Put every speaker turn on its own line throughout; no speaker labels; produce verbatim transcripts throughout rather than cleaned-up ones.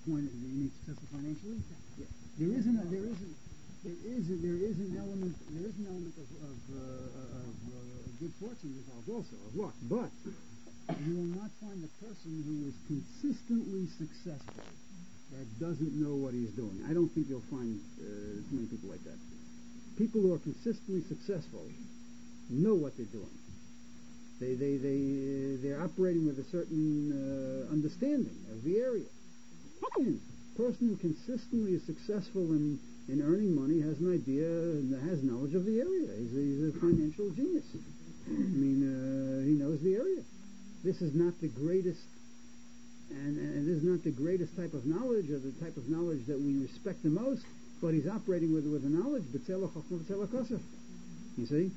point that you need successful financially. Yeah. There isn't. A, there isn't. There is. A, there is an element. There is an element of, of, uh, of uh, good fortune involved also, of luck. But you will not find a person who is consistently successful that doesn't know what he's doing. I don't think you'll find uh, too many people like that. People who are consistently successful know what they're doing. They they they uh, they're operating with a certain uh, understanding of the area. A person who consistently is successful in, in earning money has an idea and has knowledge of the area. He's a, he's a financial genius. I mean, uh, he knows the area. This is not the greatest, and, and this is not the greatest type of knowledge or the type of knowledge that we respect the most. But he's operating with with a knowledge. B'tzela chachma b'tzela kasef. You see.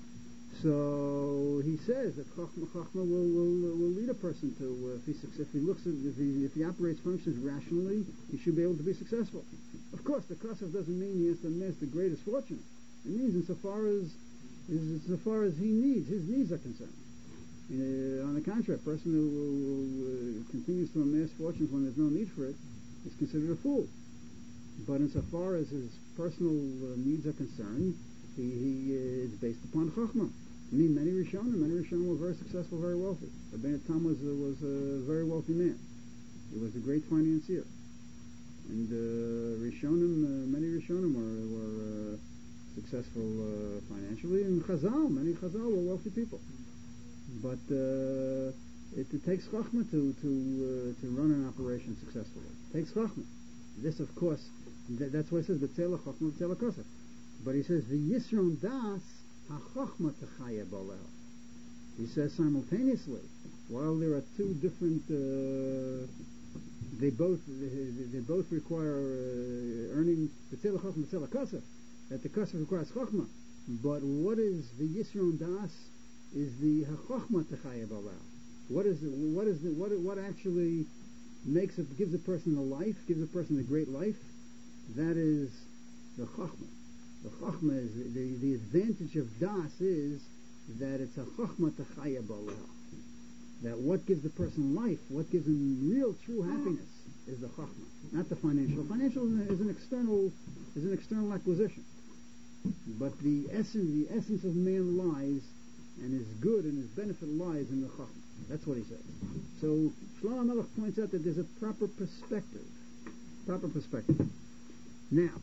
So he says that Chachma, Chachma will, will, will lead a person to, uh, if, he, if he looks at, if he, if he operates functions rationally, he should be able to be successful. Of course, the Kasef doesn't mean he has to amass the greatest fortune. It means insofar as, insofar as he needs, his needs are concerned. Uh, on the contrary, a person who, who uh, continues to amass fortunes when there's no need for it is considered a fool. But insofar as his personal uh, needs are concerned, he, he uh, is based upon Chachma. I mean, many Rishonim, many Rishonim were very successful, very wealthy. Rabbeinu Tam was, uh, was a very wealthy man. He was a great financier. And uh, Rishonim, uh, many Rishonim were, were uh, successful uh, financially. And Chazal, many Chazal were wealthy people. But uh, it, it takes Chachma to to uh, to run an operation successfully. It takes Chachma. This, of course, th- that's why it says B'tzela Chachma B'tzela Kasef. But he says the Yisron Das HaChachma Techaya Balel. He says simultaneously, while there are two different, uh, they both they, they both require uh, earning B'tzela Chachma B'tzela Kasef. That the Kasef requires Chachma. But what is the Yisron Das? Is the HaChachma Techaya Balel. What is it, what is the, what what actually makes it, gives a person a life, gives a person a great life? That is the Chachma. The Chachma is, the, the, the advantage of Das is that it's a Chachma Techaya Baleh. That what gives the person life, what gives him real, true happiness is the Chachma, not the financial. Financial is an external, is an external acquisition. But the essence, the essence of man lies, and his good and his benefit lies in the Chachma. That's what he says. So Shlomo Melech points out that there's a proper perspective. Proper perspective. Now,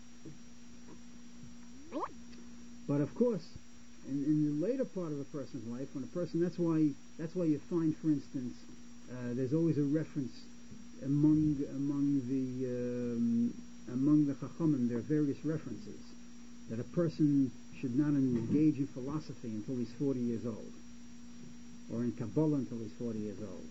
but of course, in, in the later part of a person's life, when a person, that's why that's why you find, for instance, uh, there's always a reference among among the um, among the Chachamim. There are various references that a person should not engage in philosophy until he's forty years old, or in Kabbalah until he's forty years old,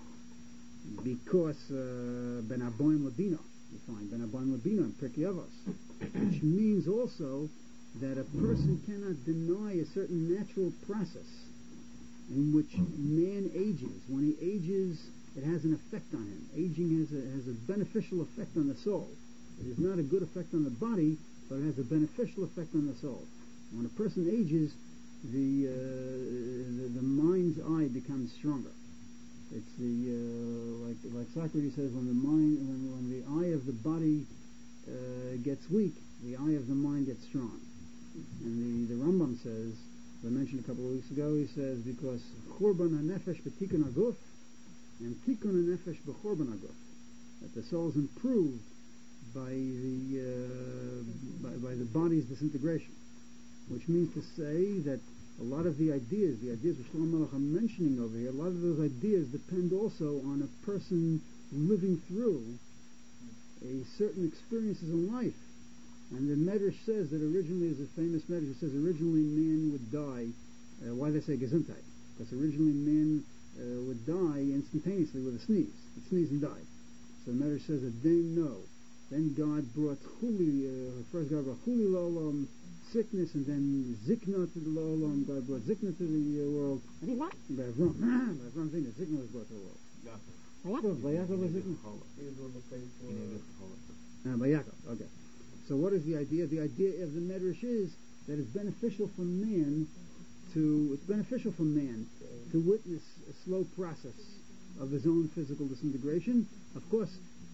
because uh, Ben Aboim Labina, you find Ben Aboim Labina in Pirkei Avos, which means also that a person cannot deny a certain natural process in which man ages. When he ages, it has an effect on him. Aging has a, has a beneficial effect on the soul. It is not a good effect on the body, but it has a beneficial effect on the soul. When a person ages, the uh, the, the mind's eye becomes stronger. It's the uh, like like Socrates says, when the mind when, when the eye of the body uh, gets weak, the eye of the mind gets strong. And the, the Rambam says, as I mentioned a couple of weeks ago, he says, because Churban HaNefesh b'Tikkun HaGuf, and Tikkun HaNefesh b'Churban HaGuf, that the soul is improved by the uh, by, by the body's disintegration, which means to say that a lot of the ideas, the ideas which Shlomo Melech are mentioning over here, a lot of those ideas depend also on a person living through a certain experiences in life. And the Medrash says that originally, is a famous Medrash, it says originally man would die. Uh, why they say Gesundheit? Because originally man uh, would die instantaneously with a sneeze. He'd sneeze and die. So the Medrash says that then no. Then God brought Chuli, uh, first God brought Chuli L'olam, sickness, and then Zikna to the L'olam. God brought Zikna to the uh, world. By Avram, by Avram Avinu, Zikna was brought to the world. Yaakov. By Yaakov was Zikna. He was the one that paid for... Uh, by Yaakov, okay. So what is the idea? The idea of the Medrash is that it's beneficial for man to, it's beneficial for man to witness a slow process of his own physical disintegration. Of course,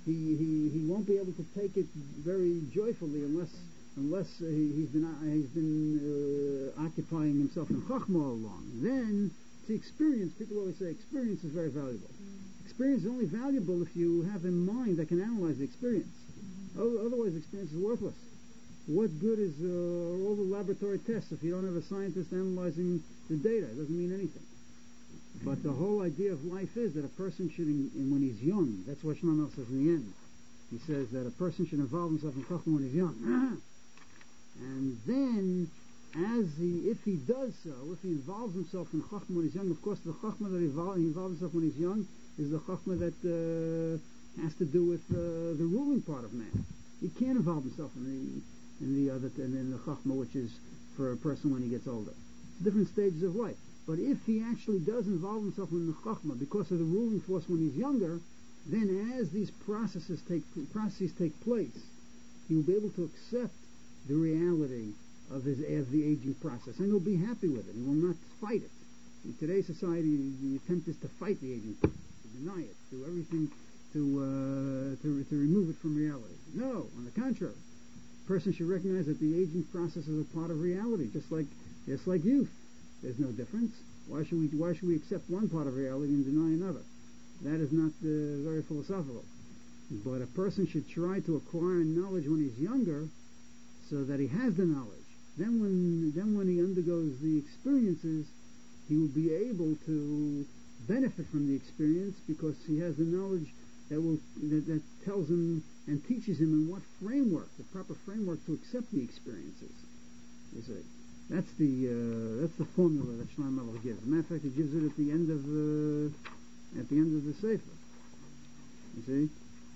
he, he, he won't be able to take it very joyfully unless unless uh, he, he's been uh, he's been uh, occupying himself in Chachma all along. Then, see, experience, people always say experience is very valuable. Mm-hmm. Experience is only valuable if you have a mind that can analyze the experience. Mm-hmm. Otherwise, experience is worthless. What good is uh, all the laboratory tests if you don't have a scientist analyzing the data? It doesn't mean anything. But the whole idea of life is that a person should, in, in, when he's young, that's what Shlomo says in the end. He says that a person should involve himself in Chachma when he's young. And then, as he, if he does so, if he involves himself in Chachma when he's young, of course the Chachma that he involves, he involves himself when he's young is the Chachma that uh, has to do with uh, the ruling part of man. He can't involve himself in the in the other in, in the Chachma, which is for a person when he gets older. It's different stages of life. But if he actually does involve himself in the Chachma because of the ruling force when he's younger, then as these processes take processes take place, he will be able to accept the reality of his of the aging process, and he'll be happy with it. He will not fight it. In today's society, the attempt is to fight the aging process, to deny it, do everything to uh, to to remove it from reality. No, on the contrary, a person should recognize that the aging process is a part of reality, just like just like youth. There's no difference. Why should we why should we accept one part of reality and deny another? That is not uh, very philosophical. But a person should try to acquire knowledge when he's younger, so that he has the knowledge. Then when then when he undergoes the experiences, he will be able to benefit from the experience because he has the knowledge that will that, that tells him and teaches him in what framework, the proper framework to accept the experiences. You see, that's the uh, that's the formula that Shlomo Melech gives. As a matter of fact, he gives it at the end of the at the end of the Sefer. You see.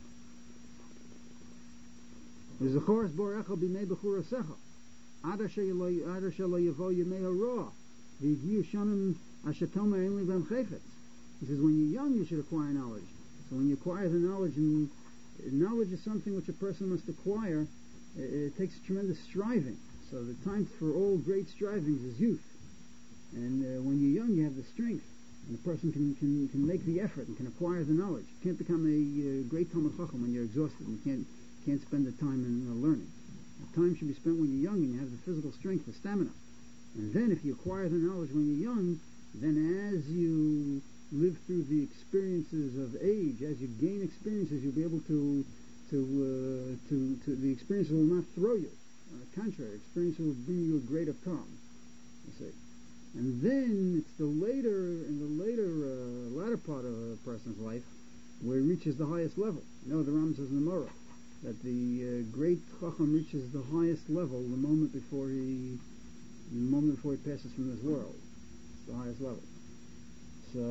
V'zechoras borecha b'mei b'churasecha ad asher lo yavo yemei hara v'yigiu shanim asher toma ein li b'hem chayfetz. He says, when you're young, you should acquire knowledge. So when you acquire the knowledge, and knowledge is something which a person must acquire, it, it takes tremendous striving. So the time for all great strivings is youth. And uh, when you're young, you have the strength, and a person can, can, can make the effort and can acquire the knowledge. You can't become a uh, great Talmid Chacham when you're exhausted and you can't can't spend the time in uh, learning. The time should be spent when you're young and you have the physical strength, the stamina. And then if you acquire the knowledge when you're young, then as you live through the experiences of age, as you gain experiences, you'll be able to to uh, to, to the experiences will not throw you. On the contrary, experience will bring you a greater calm. You see. And then it's the later, in the later, uh, latter part of a person's life, where he reaches the highest level. You know, the Ram says in the Morah that the uh, great Chacham reaches the highest level the moment before he, the moment before he passes from this world. It's the highest level. So,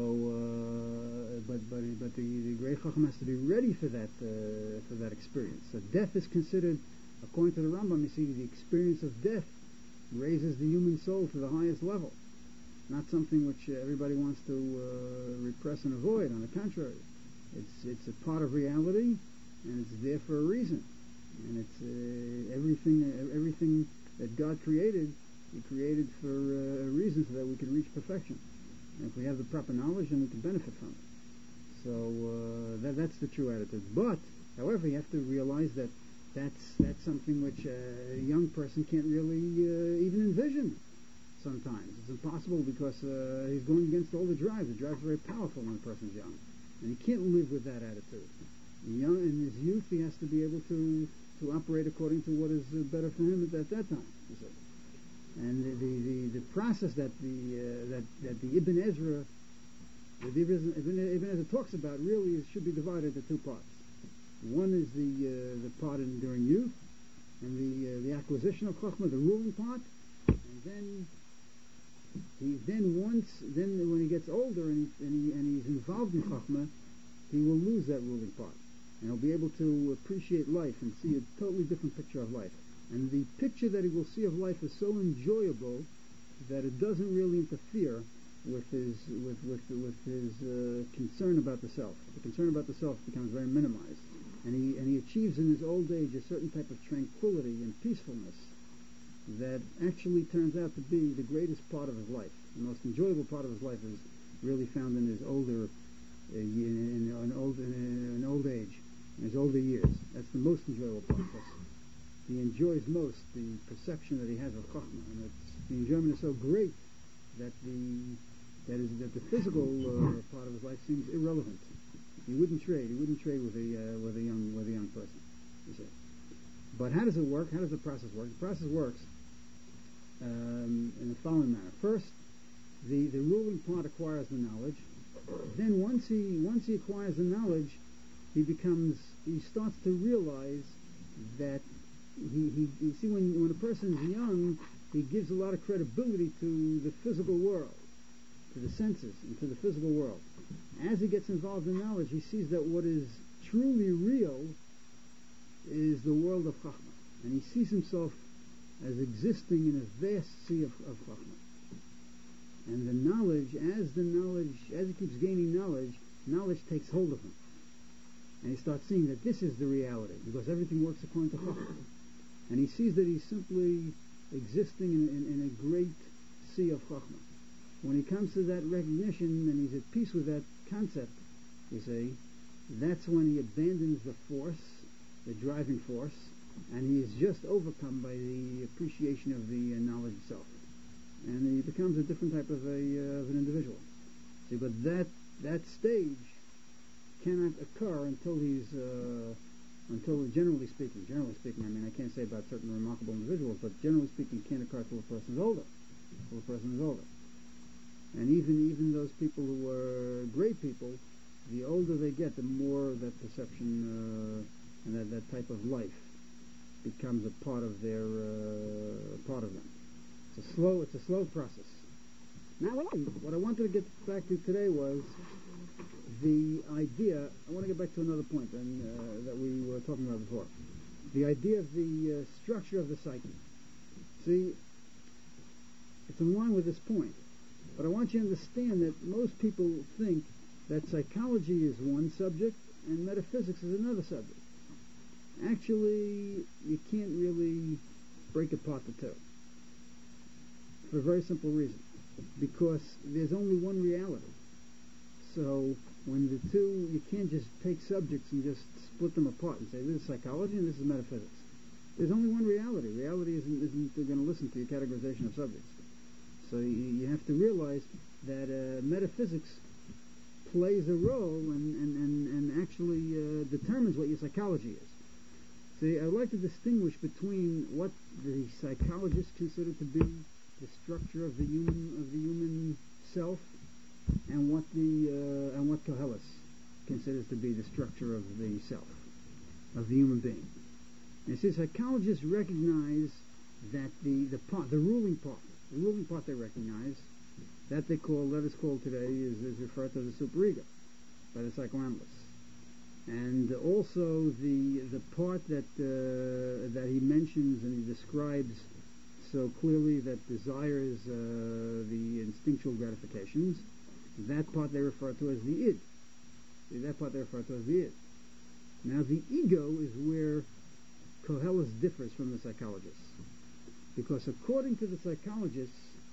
uh, but but but the, the great Chacham has to be ready for that uh, for that experience. So death is considered, according to the Rambam, you see, the experience of death raises the human soul to the highest level. Not something which uh, everybody wants to uh, repress and avoid. On the contrary, it's it's a part of reality, and it's there for a reason. And it's uh, everything uh, everything that God created, He created for uh, a reason, so that we can reach perfection. And if we have the proper knowledge, then we can benefit from it. So uh, that that's the true attitude. But, however, you have to realize that that's that's something which uh, a young person can't really uh, even envision. Sometimes it's impossible because uh, he's going against all the drives. The drive's very powerful when a person's young, and he can't live with that attitude. Young in his youth, he has to be able to to operate according to what is uh, better for him at that, that time. You see. And the, the, the, the process that the uh, that that the Ibn Ezra, that the Ibn, Ibn, Ibn Ezra talks about really is, should be divided into two parts. One is the uh, the part in, during youth, and the uh, the acquisition of Chachma, the ruling part, and then. He then once, then when he gets older and, he, and, he, and he's involved in Chachma, he will lose that ruling part. And he'll be able to appreciate life and see a totally different picture of life. And the picture that he will see of life is so enjoyable that it doesn't really interfere with his with with, with his uh, concern about the self. The concern about the self becomes very minimized. And he, and he achieves in his old age a certain type of tranquility and peacefulness that actually turns out to be the greatest part of his life. The most enjoyable part of his life is really found in his older, uh, in, in, in, old, in, in old age, in his older years. That's the most enjoyable part. He enjoys most the perception that he has of Chachma, and it's, the enjoyment is so great that the that is that the physical uh, part of his life seems irrelevant. He wouldn't trade. He wouldn't trade with a uh, with a young with a young person. You see. But how does it work? How does the process work? The process works um, in the following manner. First, the, the ruling part acquires the knowledge. Then once he once he acquires the knowledge, he becomes he starts to realize that he, he you see when when a person is young, he gives a lot of credibility to the physical world, to the senses, and to the physical world. As he gets involved in knowledge, he sees that what is truly real is the world of Chachma, and he sees himself as existing in a vast sea of, of Chachma. And the knowledge, as the knowledge, as he keeps gaining knowledge, knowledge takes hold of him. And he starts seeing that this is the reality, because everything works according to Chachma. And he sees that he's simply existing in, in, in a great sea of Chachma. When he comes to that recognition and he's at peace with that concept, you see, that's when he abandons the force, the driving force, and he is just overcome by the appreciation of the uh, knowledge itself. And he becomes a different type of, a, uh, of an individual. See, but that that stage cannot occur until he's, uh, until, generally speaking, generally speaking, I mean, I can't say about certain remarkable individuals, but generally speaking, can't occur until a person is older. Until a person is older. And even even those people who are great people, the older they get, the more that perception uh, and that, that type of life becomes a part of their uh, part of them. It's a slow it's a slow process. Now, what I wanted to get back to today was the idea. I want to get back to another point and, uh, that we were talking about before. The idea of the uh, structure of the psyche. See, it's in line with this point. But I want you to understand that most people think that psychology is one subject and metaphysics is another subject. Actually, you can't really break apart the two. For a very simple reason. Because there's only one reality. So, when the two, you can't just take subjects and just split them apart and say, this is psychology and this is metaphysics. There's only one reality. Reality isn't, isn't going to listen to your categorization of subjects. So you, you have to realize that uh, metaphysics plays a role and, and, and, and actually uh, determines what your psychology is. See, I'd like to distinguish between what the psychologists consider to be the structure of the human of the human self, and what the uh, and what Koheles considers to be the structure of the self, of the human being. And see, psychologists recognize that the the part, the ruling part, the ruling part they recognize, that they call, let us call today, is, is referred to as the superego by the psychoanalysts. And also the the part that uh, that he mentions and he describes so clearly, that desires uh, the instinctual gratifications, that part they refer to as the id. See, that part they refer to as the id. Now the ego is where Koheles differs from the psychologists. Because according to the psychologists,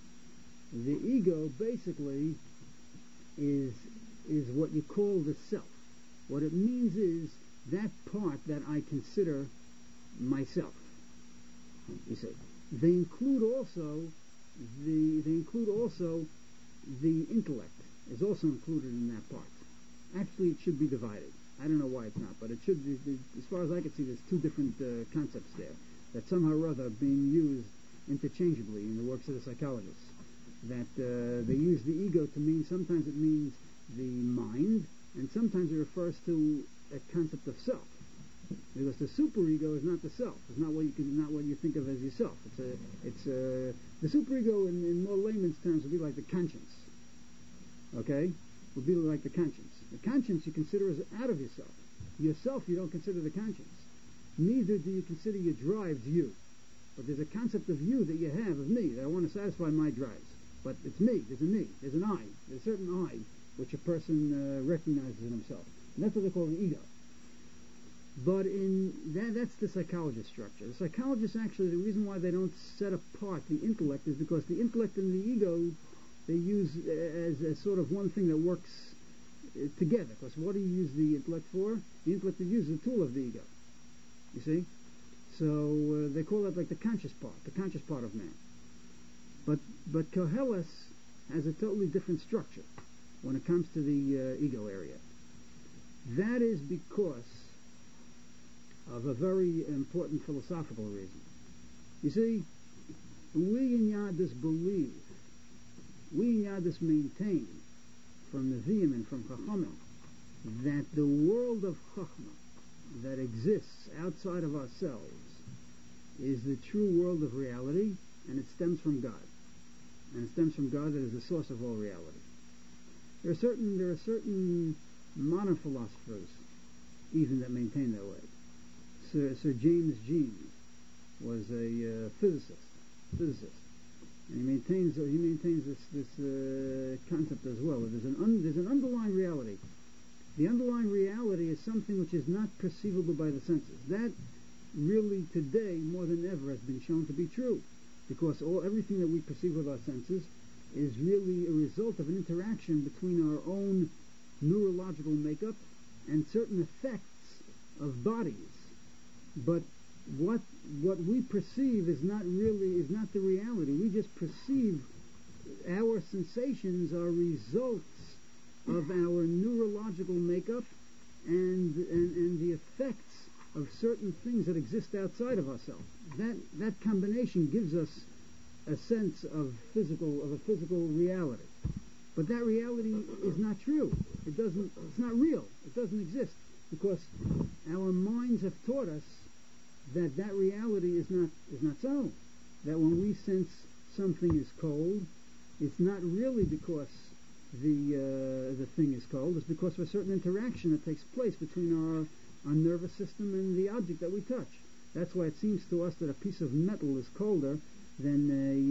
the ego basically is is what you call the self. What it means is that part that I consider myself. You see, they include also the they include also the intellect is also included in that part. Actually, it should be divided. I don't know why it's not, but it should be. As far as I can see, there's two different uh, concepts there that somehow or other are being used interchangeably in the works of the psychologists. That uh, they use the ego to mean, sometimes it means the mind, and sometimes it refers to a concept of self. Because the superego is not the self. It's not what you can, not what you think of as yourself. It's a, it's a, the superego in, in more layman's terms would be like the conscience. Okay, would be like the conscience. The conscience you consider as out of yourself. Yourself you don't consider the conscience. Neither do you consider your drives you. But there's a concept of you that you have of me, that I want to satisfy my drives. But it's me. There's a me. There's an I. There's a certain I which a person uh, recognizes in himself. And that's what they call the ego. But in that, that's the psychologist structure. The psychologists actually, the reason why they don't set apart the intellect is because the intellect and the ego they use as, as sort of one thing that works uh, together. Because what do you use the intellect for? The intellect is used as a tool of the ego. You see? So uh, they call it like the conscious part, the conscious part of man. But but Koheles has a totally different structure when it comes to the uh, ego area. That is because of a very important philosophical reason. You see, we in Yadus believe, we in Yadus maintain from the Nevi'im and from Chachamim that the world of Chachma that exists outside of ourselves is the true world of reality, and it stems from God. And it stems from God that is the source of all reality. There are certain there are certain modern philosophers even that maintain that way. Sir, Sir James Jeans was a uh, physicist, physicist, and he maintains uh, he maintains this this uh, concept as well. There's an un, there's an underlying reality. The underlying reality is something which is not perceivable by the senses. That really today more than ever has been shown to be true, because all everything that we perceive with our senses is really a result of an interaction between our own neurological makeup and certain effects of bodies. But what what we perceive is not really is not the reality. We just perceive our sensations are results of our neurological makeup and and, and the effects of certain things that exist outside of ourselves. That that combination gives us a sense of physical of a physical reality. But that reality is not true. It doesn't it's not real. It doesn't exist, because our minds have taught us that that reality is not is not so. That when we sense something is cold, it's not really because the uh, the thing is cold. It's because of a certain interaction that takes place between our our nervous system and the object that we touch. That's why it seems to us that a piece of metal is colder than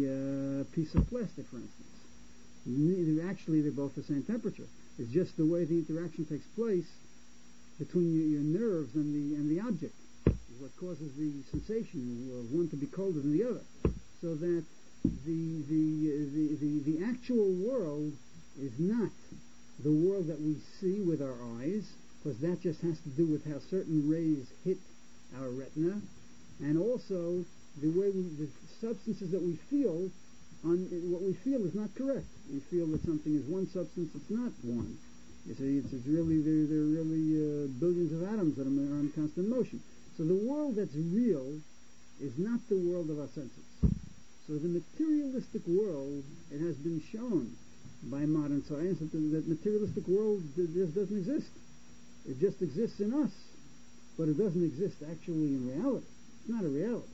a uh, piece of plastic, for instance. Neither, actually, they're both the same temperature. It's just the way the interaction takes place between your, your nerves and the and the object is what causes the sensation of one to be colder than the other. So that the the the the, the actual world is not the world that we see with our eyes, because that just has to do with how certain rays hit our retina, and also the way we, the substances that we feel, on what we feel is not correct. We feel that something is one substance; it's not one. You see, it's, it's really there. There are really uh, billions of atoms that are in constant motion. So the world that's real is not the world of our senses. So the materialistic world, it has been shown by modern science that the that materialistic world just doesn't exist. It just exists in us, but it doesn't exist actually in reality. It's not a reality.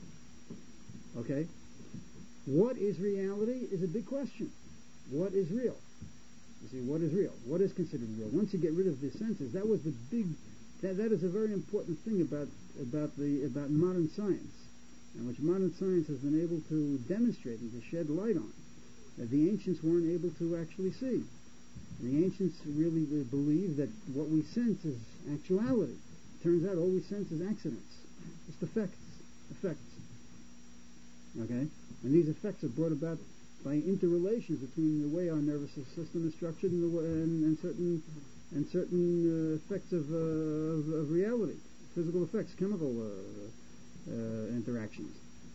Okay? What is reality is a big question. What is real? You see, what is real? What is considered real? Once you get rid of the senses, that was the big. That that is a very important thing about about the about modern science, and which modern science has been able to demonstrate and to shed light on, that the ancients weren't able to actually see. And the ancients really believed that what we sense is actuality. It turns out all we sense is accidents, just effects, effects. Okay, and these effects are brought about by interrelations between the way our nervous system is structured and, the way, and, and certain and certain uh, effects of, uh, of of reality, physical effects, chemical uh, uh, interactions.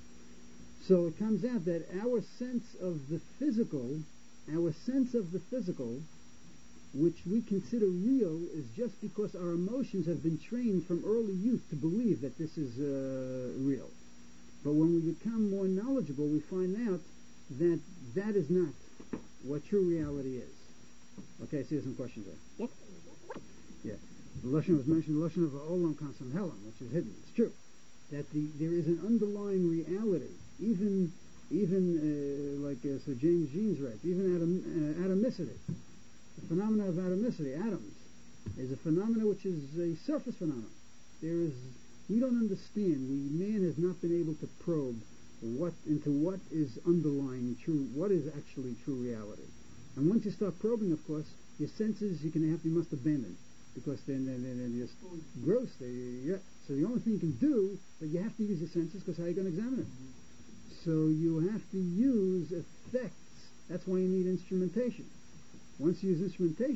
So it comes out that our sense of the physical, our sense of the physical, which we consider real, is just because our emotions have been trained from early youth to believe that this is uh, real. But when we become more knowledgeable, we find out that that is not what true reality is. Okay, so here's some questions there. Yeah. The Lashon was mentioned, the Lashon of Olam Kasam Helam, which is hidden. It's true. That the there is an underlying reality, even even uh, like uh, Sir James Jeans writes, even atom, uh, atomicity. The phenomena of atomicity, atoms, is a phenomena which is a surface phenomenon. There is We don't understand. We man has not been able to probe what into what is underlying true, what is actually true reality. And once you start probing, of course, your senses you can have you must abandon, because then then then they're just gross. They, yeah. So the only thing you can do, but you have to use your senses, because how are you going to examine it? So you have to use effects. That's why you need instrumentation. Once you use instrumentation,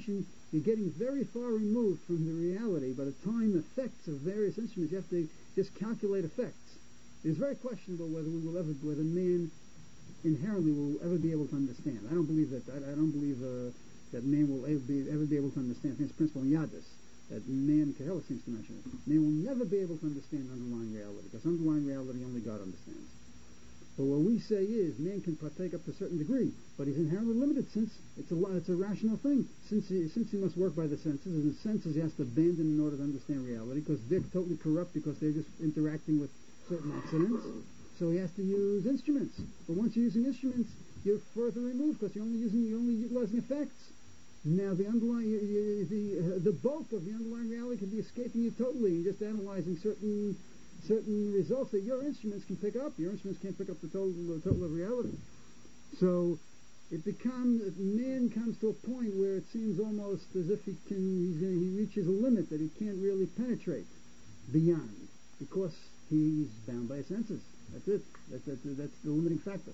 you're getting very far removed from the reality. By the time effects of various instruments, you have to just calculate effects. It's very questionable whether we will ever, whether man inherently will ever be able to understand. I don't believe that. I, I don't believe uh, that man will ever be, ever be able to understand. I think it's principle in Yadis that man, Kahela seems to mention it, man will never be able to understand underlying reality, because underlying reality only God understands. But what we say is man can partake up to a certain degree, but he's inherently limited, since it's a it's a rational thing. Since he, since he must work by the senses, and the senses he has to abandon in order to understand reality, because they're totally corrupt, because they're just interacting with certain accidents. So he has to use instruments. But once you're using instruments, you're further removed, because you're only using you're only utilizing effects. Now the underlying the uh, the bulk of the underlying reality can be escaping you totally, and just analyzing certain certain results that your instruments can pick up. Your instruments can't pick up the total the total of reality. So it becomes man comes to a point where it seems almost as if he can he's, he reaches a limit that he can't really penetrate beyond, because he's bound by his senses. That's it. That's that's, that's the limiting factor.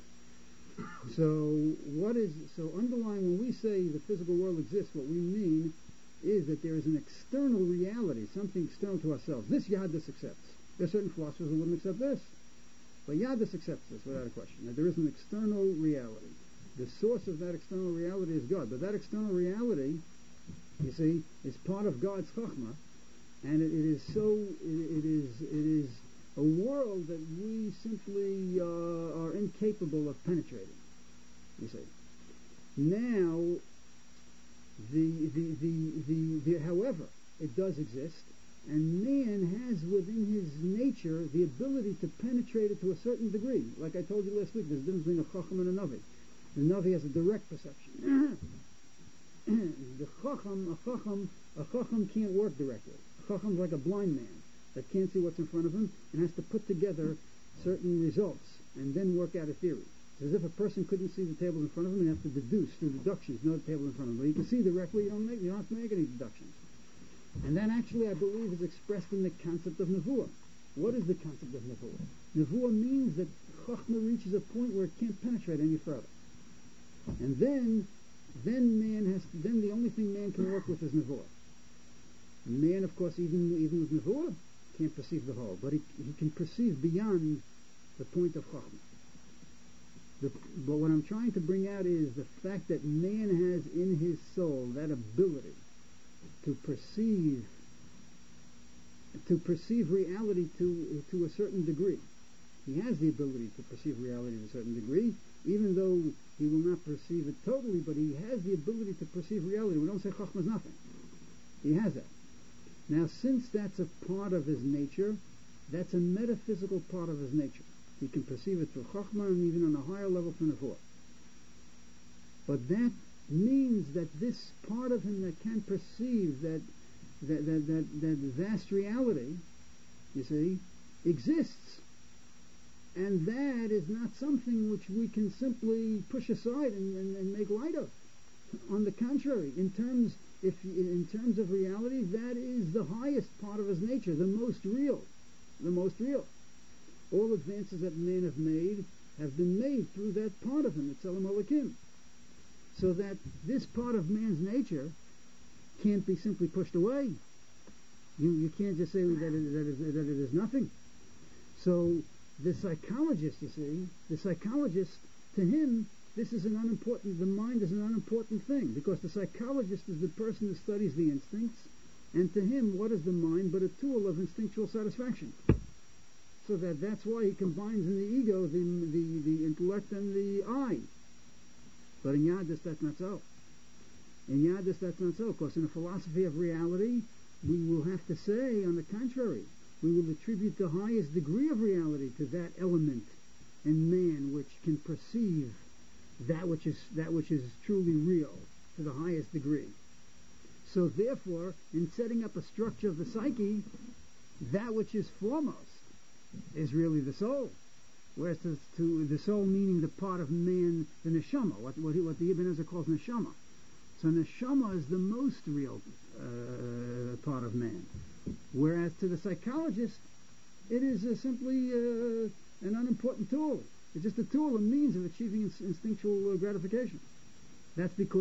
So what is so underlying when we say the physical world exists? What we mean is that there is an external reality, something external to ourselves. This Yadis accepts. There are certain philosophers who wouldn't accept this, but Yadis accepts this without a question. That there is an external reality. The source of that external reality is God, but that external reality, you see, is part of God's Chachma, and it, it is so. It, it is. It is. a world that we simply uh, are incapable of penetrating, you see. Now, the, the, the, the, the, however, it does exist, and man has within his nature the ability to penetrate it to a certain degree. Like I told you last week, there's a difference between a Chacham and a Navi. The Navi has a direct perception. the Chacham, a Chacham, a Chacham can't work directly. A Chacham's like a blind man that can't see what's in front of him and has to put together certain results and then work out a theory. It's as if a person couldn't see the table in front of him and have to deduce through deductions, know the table in front of him. But you can see directly, you don't make, you don't have to make any deductions. And that actually, I believe, is expressed in the concept of Nevuah. What is the concept of Nevuah? Nevuah means that Chachma reaches a point where it can't penetrate any further. And then, then man has to, then the only thing man can work with is Nevuah. Man, of course, even, even with Nevuah, can't perceive the whole, but he, he can perceive beyond the point of Chachma. The, but what I'm trying to bring out is the fact that man has in his soul that ability to perceive to perceive reality to to a certain degree. He has the ability to perceive reality to a certain degree, even though he will not perceive it totally, but he has the ability to perceive reality. We don't say Chachma is nothing. He has that. Now, since that's a part of his nature, that's a metaphysical part of his nature. He can perceive it through Chachma and even on a higher level through Nevuah. But that means that this part of him that can perceive that that, that, that, that vast reality, you see, exists. And that is not something which we can simply push aside and, and, and make light of. On the contrary, in terms if in terms of reality, that is the highest part of his nature, the most real, the most real. All advances that men have made have been made through that part of him, the Tzelem Elokim. So that this part of man's nature can't be simply pushed away. You you can't just say that it, that it, that it is nothing. So the psychologist, you see, the psychologist, to him, this is an unimportant, the mind is an unimportant thing, because the psychologist is the person who studies the instincts, and to him, what is the mind but a tool of instinctual satisfaction? So that that's why he combines in the ego the the, the intellect and the I. But in Yadis, that's not so. In Yadis, that's not so, because in a philosophy of reality, we will have to say, on the contrary, we will attribute the highest degree of reality to that element in man which can perceive that which is that which is truly real to the highest degree. So therefore, in setting up a structure of the psyche, that which is foremost is really the soul. Whereas to, to the soul, meaning the part of man, the neshama, what what, he, what the Ibn Ezra calls neshama. So neshama is the most real uh, part of man. Whereas to the psychologist, it is uh, simply uh, an unimportant tool. It's just a tool, a means of achieving instinctual uh, gratification. That's because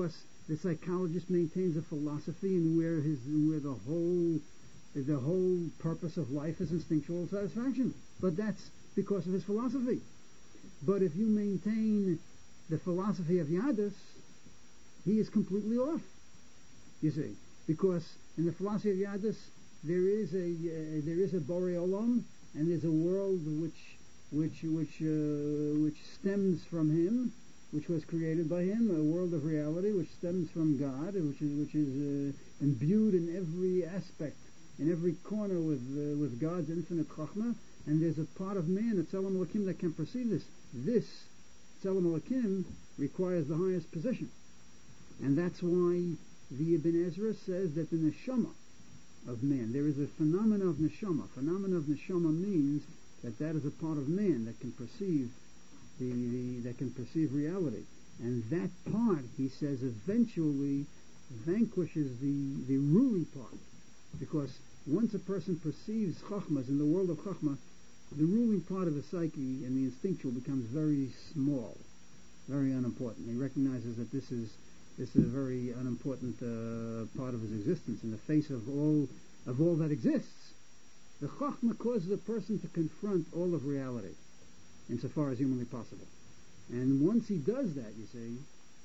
the psychologist maintains a philosophy in where his where the whole the whole purpose of life is instinctual satisfaction. But that's because of his philosophy. But if you maintain the philosophy of Yadus, he is completely off. You see, because in the philosophy of Yadus, there is a uh, there is a Borei Olam, and there's a world which which which uh, which stems from him, which was created by him, a world of reality which stems from God, which is which is uh, imbued in every aspect, in every corner with uh, with God's infinite Chachma. And there's a part of man, a Tzelem Elokim, that can perceive this. This Tzelem Elokim requires the highest position, and that's why the Ibn Ezra says that the neshama of man, there is a phenomena of neshama. Phenomena of neshama means that that is a part of man that can perceive the, the that can perceive reality, and that part, he says, eventually vanquishes the the ruling part, because once a person perceives chachmas in the world of chachma, the ruling part of the psyche and the instinctual becomes very small, very unimportant. He recognizes that this is this is a very unimportant uh, part of his existence in the face of all of all that exists. The chachma causes a person to confront all of reality, insofar as humanly possible. And once he does that, you see,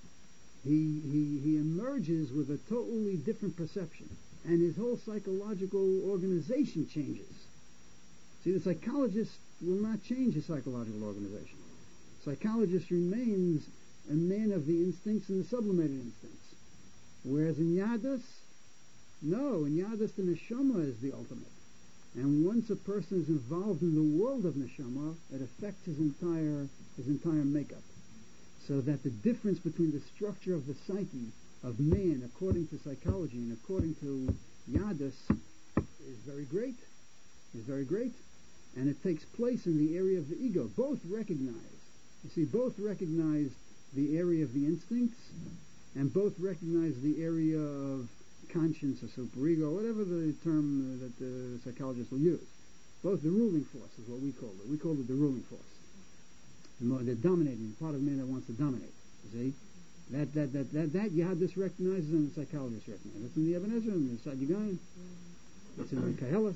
he he he emerges with a totally different perception, and his whole psychological organization changes. See, the psychologist will not change his psychological organization. Psychologist remains a man of the instincts and the sublimated instincts. Whereas in Yadus, no, in Yadus the neshama is the ultimate. And once a person is involved in the world of neshama, it affects his entire his entire makeup. So that the difference between the structure of the psyche of man according to psychology and according to Yadus is very great, is very great, and it takes place in the area of the ego. Both recognize, you see, both recognize the area of the instincts, and both recognize the area of conscience or superego, whatever the term uh, that the psychologists will use. Both the ruling force is what we call it. We call it the ruling force. The dominating, the part of man that wants to dominate. You see? That that that that that Yadus recognizes and the psychologists recognize. That's in the Ibn Ezra and the Saddugaim. It's in the Kahelis.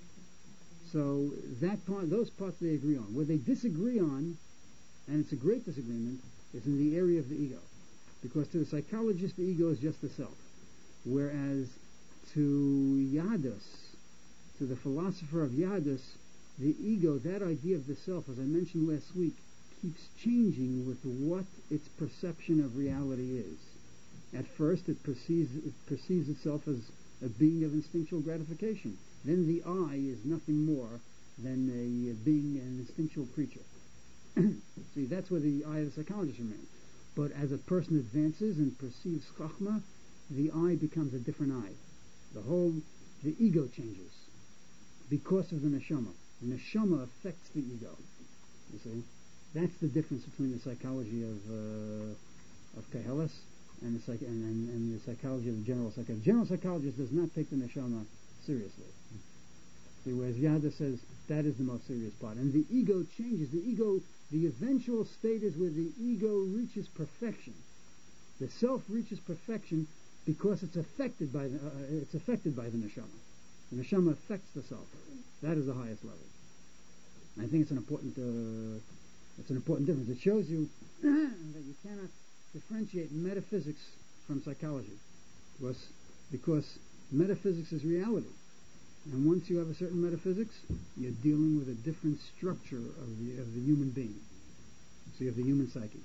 So that part, those parts they agree on. Where they disagree on, and it's a great disagreement, is in the area of the ego, because to the psychologist the ego is just the self, whereas to Yadus, to the philosopher of Yadus, the ego, that idea of the self, as I mentioned last week, keeps changing with what its perception of reality is. At first it perceives, it perceives itself as a being of instinctual gratification. Then the I is nothing more than a, a being, an instinctual creature. See, that's where the I of the psychologist remains. But as a person advances and perceives chachma, the I becomes a different I. The whole, the ego changes because of the neshama. The neshama affects the ego. You see? That's the difference between the psychology of uh, of Kahelis and the psych- and, and, and the psychology of the general psychologist. The general psychologist does not take the neshama seriously. See, whereas Yada says that is the most serious part. And the ego changes. The ego, the eventual state is where the ego reaches perfection. The self reaches perfection because it's affected by the, uh, it's affected by the neshama. The neshama affects the self. That is the highest level. And I think it's an important uh, it's an important difference. It shows you that you cannot differentiate metaphysics from psychology, because because metaphysics is reality. And once you have a certain metaphysics, you're dealing with a different structure of the of the human being. So you have the human psyche.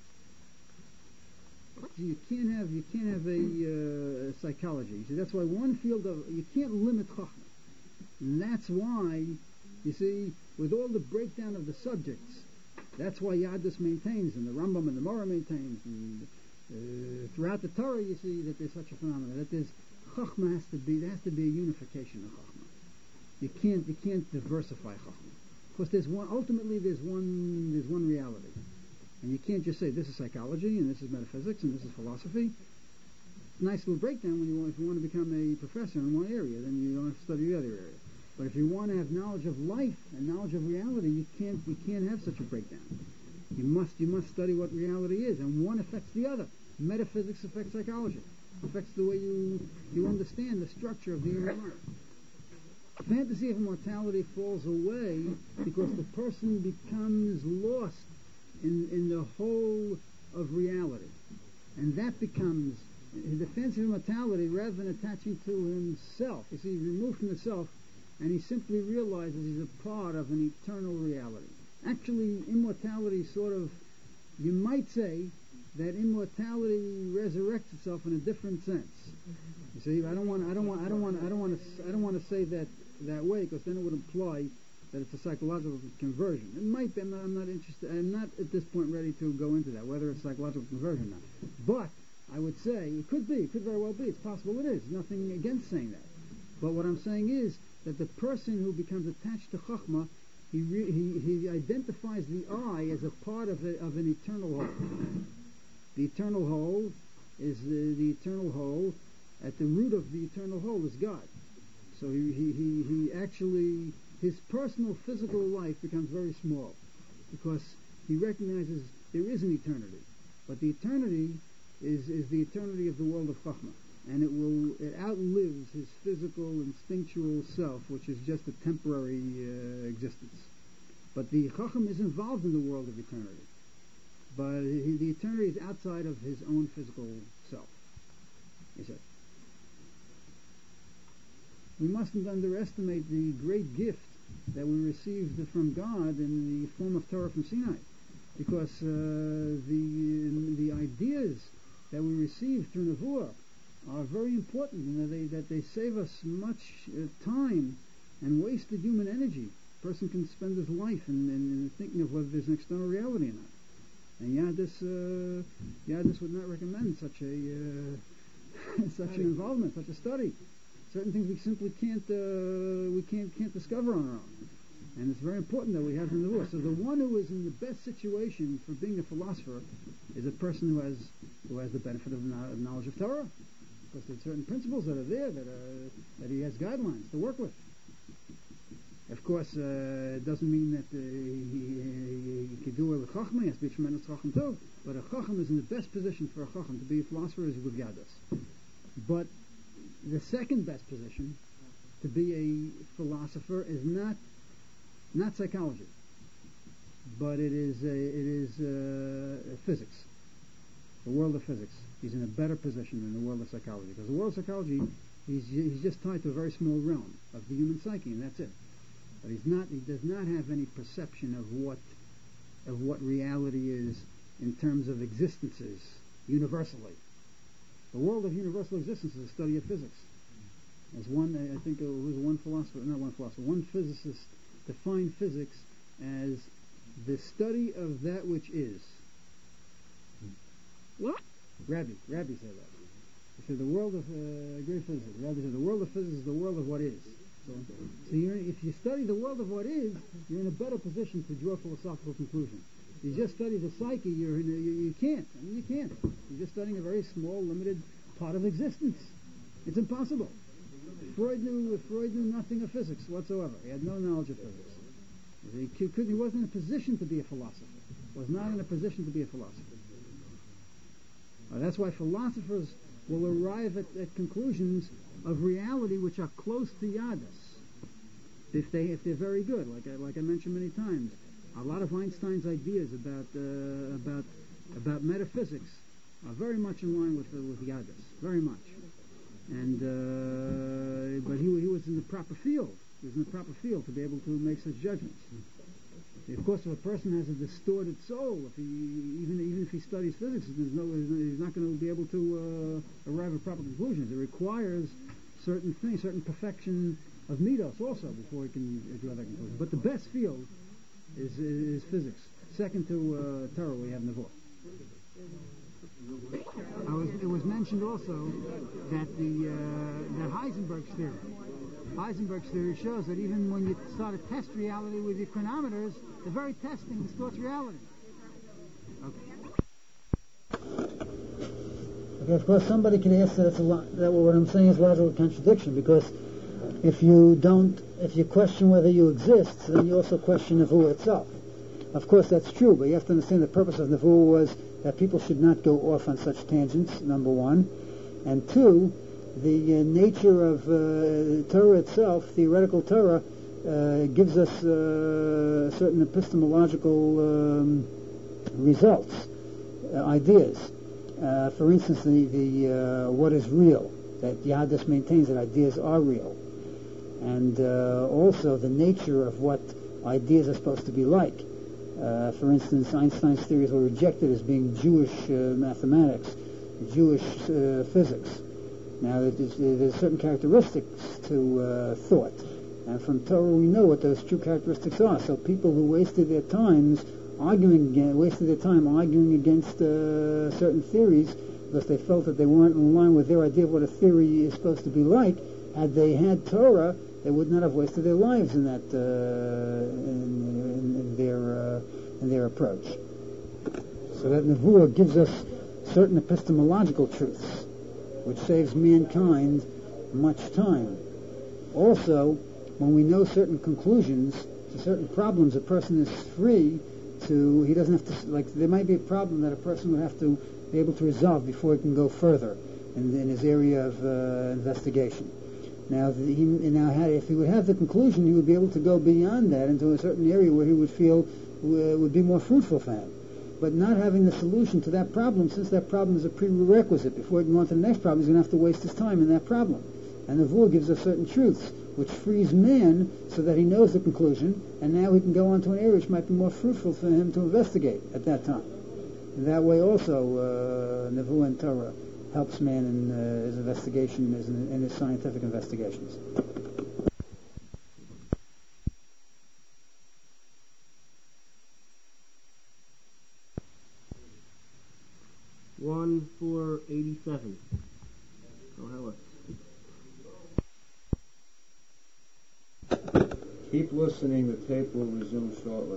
So you can't have you can't have a uh, psychology. See, that's why one field of you can't limit chachma. And that's why, you see, with all the breakdown of the subjects, that's why Yadus maintains, and the Rambam and the Morah maintains, and uh, throughout the Torah you see that there's such a phenomenon, that there's chachma has to be there has to be a unification of chachma. You can't you can't diversify chachma, because there's one. Ultimately, there's one there's one reality, and you can't just say this is psychology and this is metaphysics and this is philosophy. It's a nice little breakdown when you want if you want to become a professor in one area, then you don't have to study the other area. But if you want to have knowledge of life and knowledge of reality, you can't you can't have such a breakdown. You must you must study what reality is, and one affects the other. Metaphysics affects psychology. affects the way you you understand the structure of the human mind. Fantasy of immortality falls away because the person becomes lost in, in the whole of reality. And that becomes the fantasy of immortality, rather than attaching to himself. You see, he's removed from the self, and he simply realizes he's a part of an eternal reality. Actually, immortality sort of, you might say that immortality resurrects itself in a different sense. You see, I don't want, I don't want, I don't want, I don't want to, I don't want to say that that way, because then it would imply that it's a psychological conversion. It might be. I'm not, I'm not interested. I'm not at this point ready to go into that, whether it's psychological conversion or not. But I would say it could be. It could very well be. It's possible it is. Nothing against saying that. But what I'm saying is that the person who becomes attached to Chachma, he re, he he identifies the I as a part of a, of an eternal whole. The eternal whole is the, the eternal whole. At the root of the eternal whole is God. So he, he, he, he actually, his personal physical life becomes very small, because he recognizes there is an eternity. But the eternity is, is the eternity of the world of Chachma. And it will, it outlives his physical, instinctual self, which is just a temporary uh, existence. But the Chacham is involved in the world of eternity. But he, the eternity is outside of his own physical self. You see. We mustn't underestimate the great gift that we received from God in the form of Torah from Sinai, because uh, the the ideas that we receive through Nevuah are very important, and that they, that they save us much uh, time and wasted human energy. A person can spend his life in, in, in thinking of whether there's an external reality or not. And Yadis, uh, Yadis would not recommend such a uh, such an involvement, such a study. Certain things we simply can't uh, we can't can't discover on our own, and it's very important that we have the Nevuah. So the one who is in the best situation for being a philosopher is a person who has who has the benefit of the knowledge of Torah, because there's certain principles that are there that are, that he has guidelines to work with. Of course, uh, it doesn't mean that uh, he, he, he can do it with Chachma. He has to be a tremendous Chacham too. But a Chacham is in the best position for a Chacham to be a philosopher is with Yadis. But the second best position to be a philosopher is not not psychology, but it is a, it is uh, physics, the world of physics. He's in a better position than the world of psychology, because the world of psychology, he's he's just tied to a very small realm of the human psyche, and that's it. But he's not. He does not have any perception of what of what reality is in terms of existences universally. The world of universal existence is a study of physics. As one, I think it was one philosopher, not one philosopher, one physicist defined physics as the study of that which is. What? Rabbi, Rabbi said that. He said the world of, uh, great physicist, Rabbi said the world of physics is the world of what is. So, so you're, if you study the world of what is, you're in a better position to draw philosophical conclusions. You just study the psyche, you're in a, you, you can't. I mean, you can't. You're just studying a very small, limited part of existence. It's impossible. Freud knew Freud knew nothing of physics whatsoever. He had no knowledge of physics. He, could, he wasn't in a position to be a philosopher. Was not in a position to be a philosopher. Uh, that's why philosophers will arrive at, at conclusions of reality which are close to Yadis, if they if they're very good. Like I, like I mentioned many times. A lot of Einstein's ideas about uh, about about metaphysics are very much in line with uh, with Yadis, very much. And uh, but he he was in the proper field. He was in the proper field to be able to make such judgments. Of course, if a person has a distorted soul, if he even even if he studies physics, there's no he's not going to be able to uh, arrive at proper conclusions. It requires certain things, certain perfection of midos also before he can draw that conclusion. But the best field is is physics. Second to uh, Torah, we have Nevuah. I was, it was mentioned also that the uh, that Heisenberg's theory, Heisenberg's theory shows that even when you start to test reality with your chronometers, the very testing distorts reality. Okay. Okay. Of course, somebody can ask that, it's a lot, that what I'm saying is a logical contradiction, because if you don't, if you question whether you exist, then you also question Nevuah itself. Of course, that's true, but you have to understand the purpose of Nevuah was that people should not go off on such tangents, number one. And two, the uh, nature of uh, Torah itself, theoretical Torah, uh, gives us uh, certain epistemological um, results, uh, ideas. Uh, for instance, the, the uh, what is real, that Yadus maintains that ideas are real. And uh, also the nature of what ideas are supposed to be like. Uh, for instance, Einstein's theories were rejected as being Jewish uh, mathematics, Jewish uh, physics. Now, there's, there's certain characteristics to uh, thought, and from Torah we know what those true characteristics are. So people who wasted their times arguing, against, wasted their time arguing against uh, certain theories because they felt that they weren't in line with their idea of what a theory is supposed to be like. Had they had Torah, they would not have wasted their lives in that uh, in, in, in their uh, in their approach. So that Nevuah gives us certain epistemological truths, which saves mankind much time. Also, when we know certain conclusions to certain problems, a person is free to, he doesn't have to, like, there might be a problem that a person would have to be able to resolve before he can go further in, in his area of uh, investigation. Now, the, he, now, if he would have the conclusion, he would be able to go beyond that into a certain area where he would feel uh, would be more fruitful for him. But not having the solution to that problem, since that problem is a prerequisite, before he can go on to the next problem, he's going to have to waste his time in that problem. And the Nevuah gives us certain truths, which frees man so that he knows the conclusion, and now he can go on to an area which might be more fruitful for him to investigate at that time. And that way also, uh, Nevuah and Torah helps man in uh, his investigation, in, in his scientific investigations.
One four eighty seven. Oh, hello.
Keep listening. The tape will resume shortly.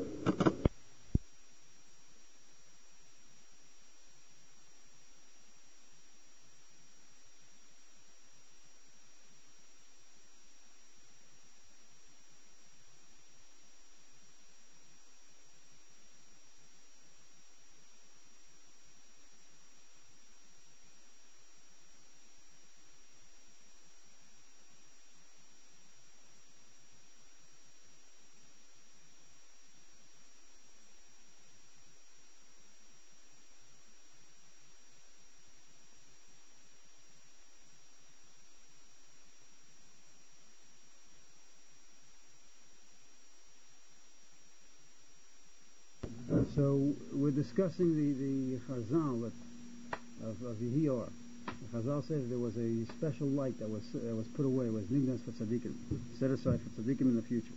So we're discussing the, the Chazal of, of Yehior. The Chazal says there was a special light that was uh, was put away, was nignas for tzaddikim, set aside for tzaddikim in the future.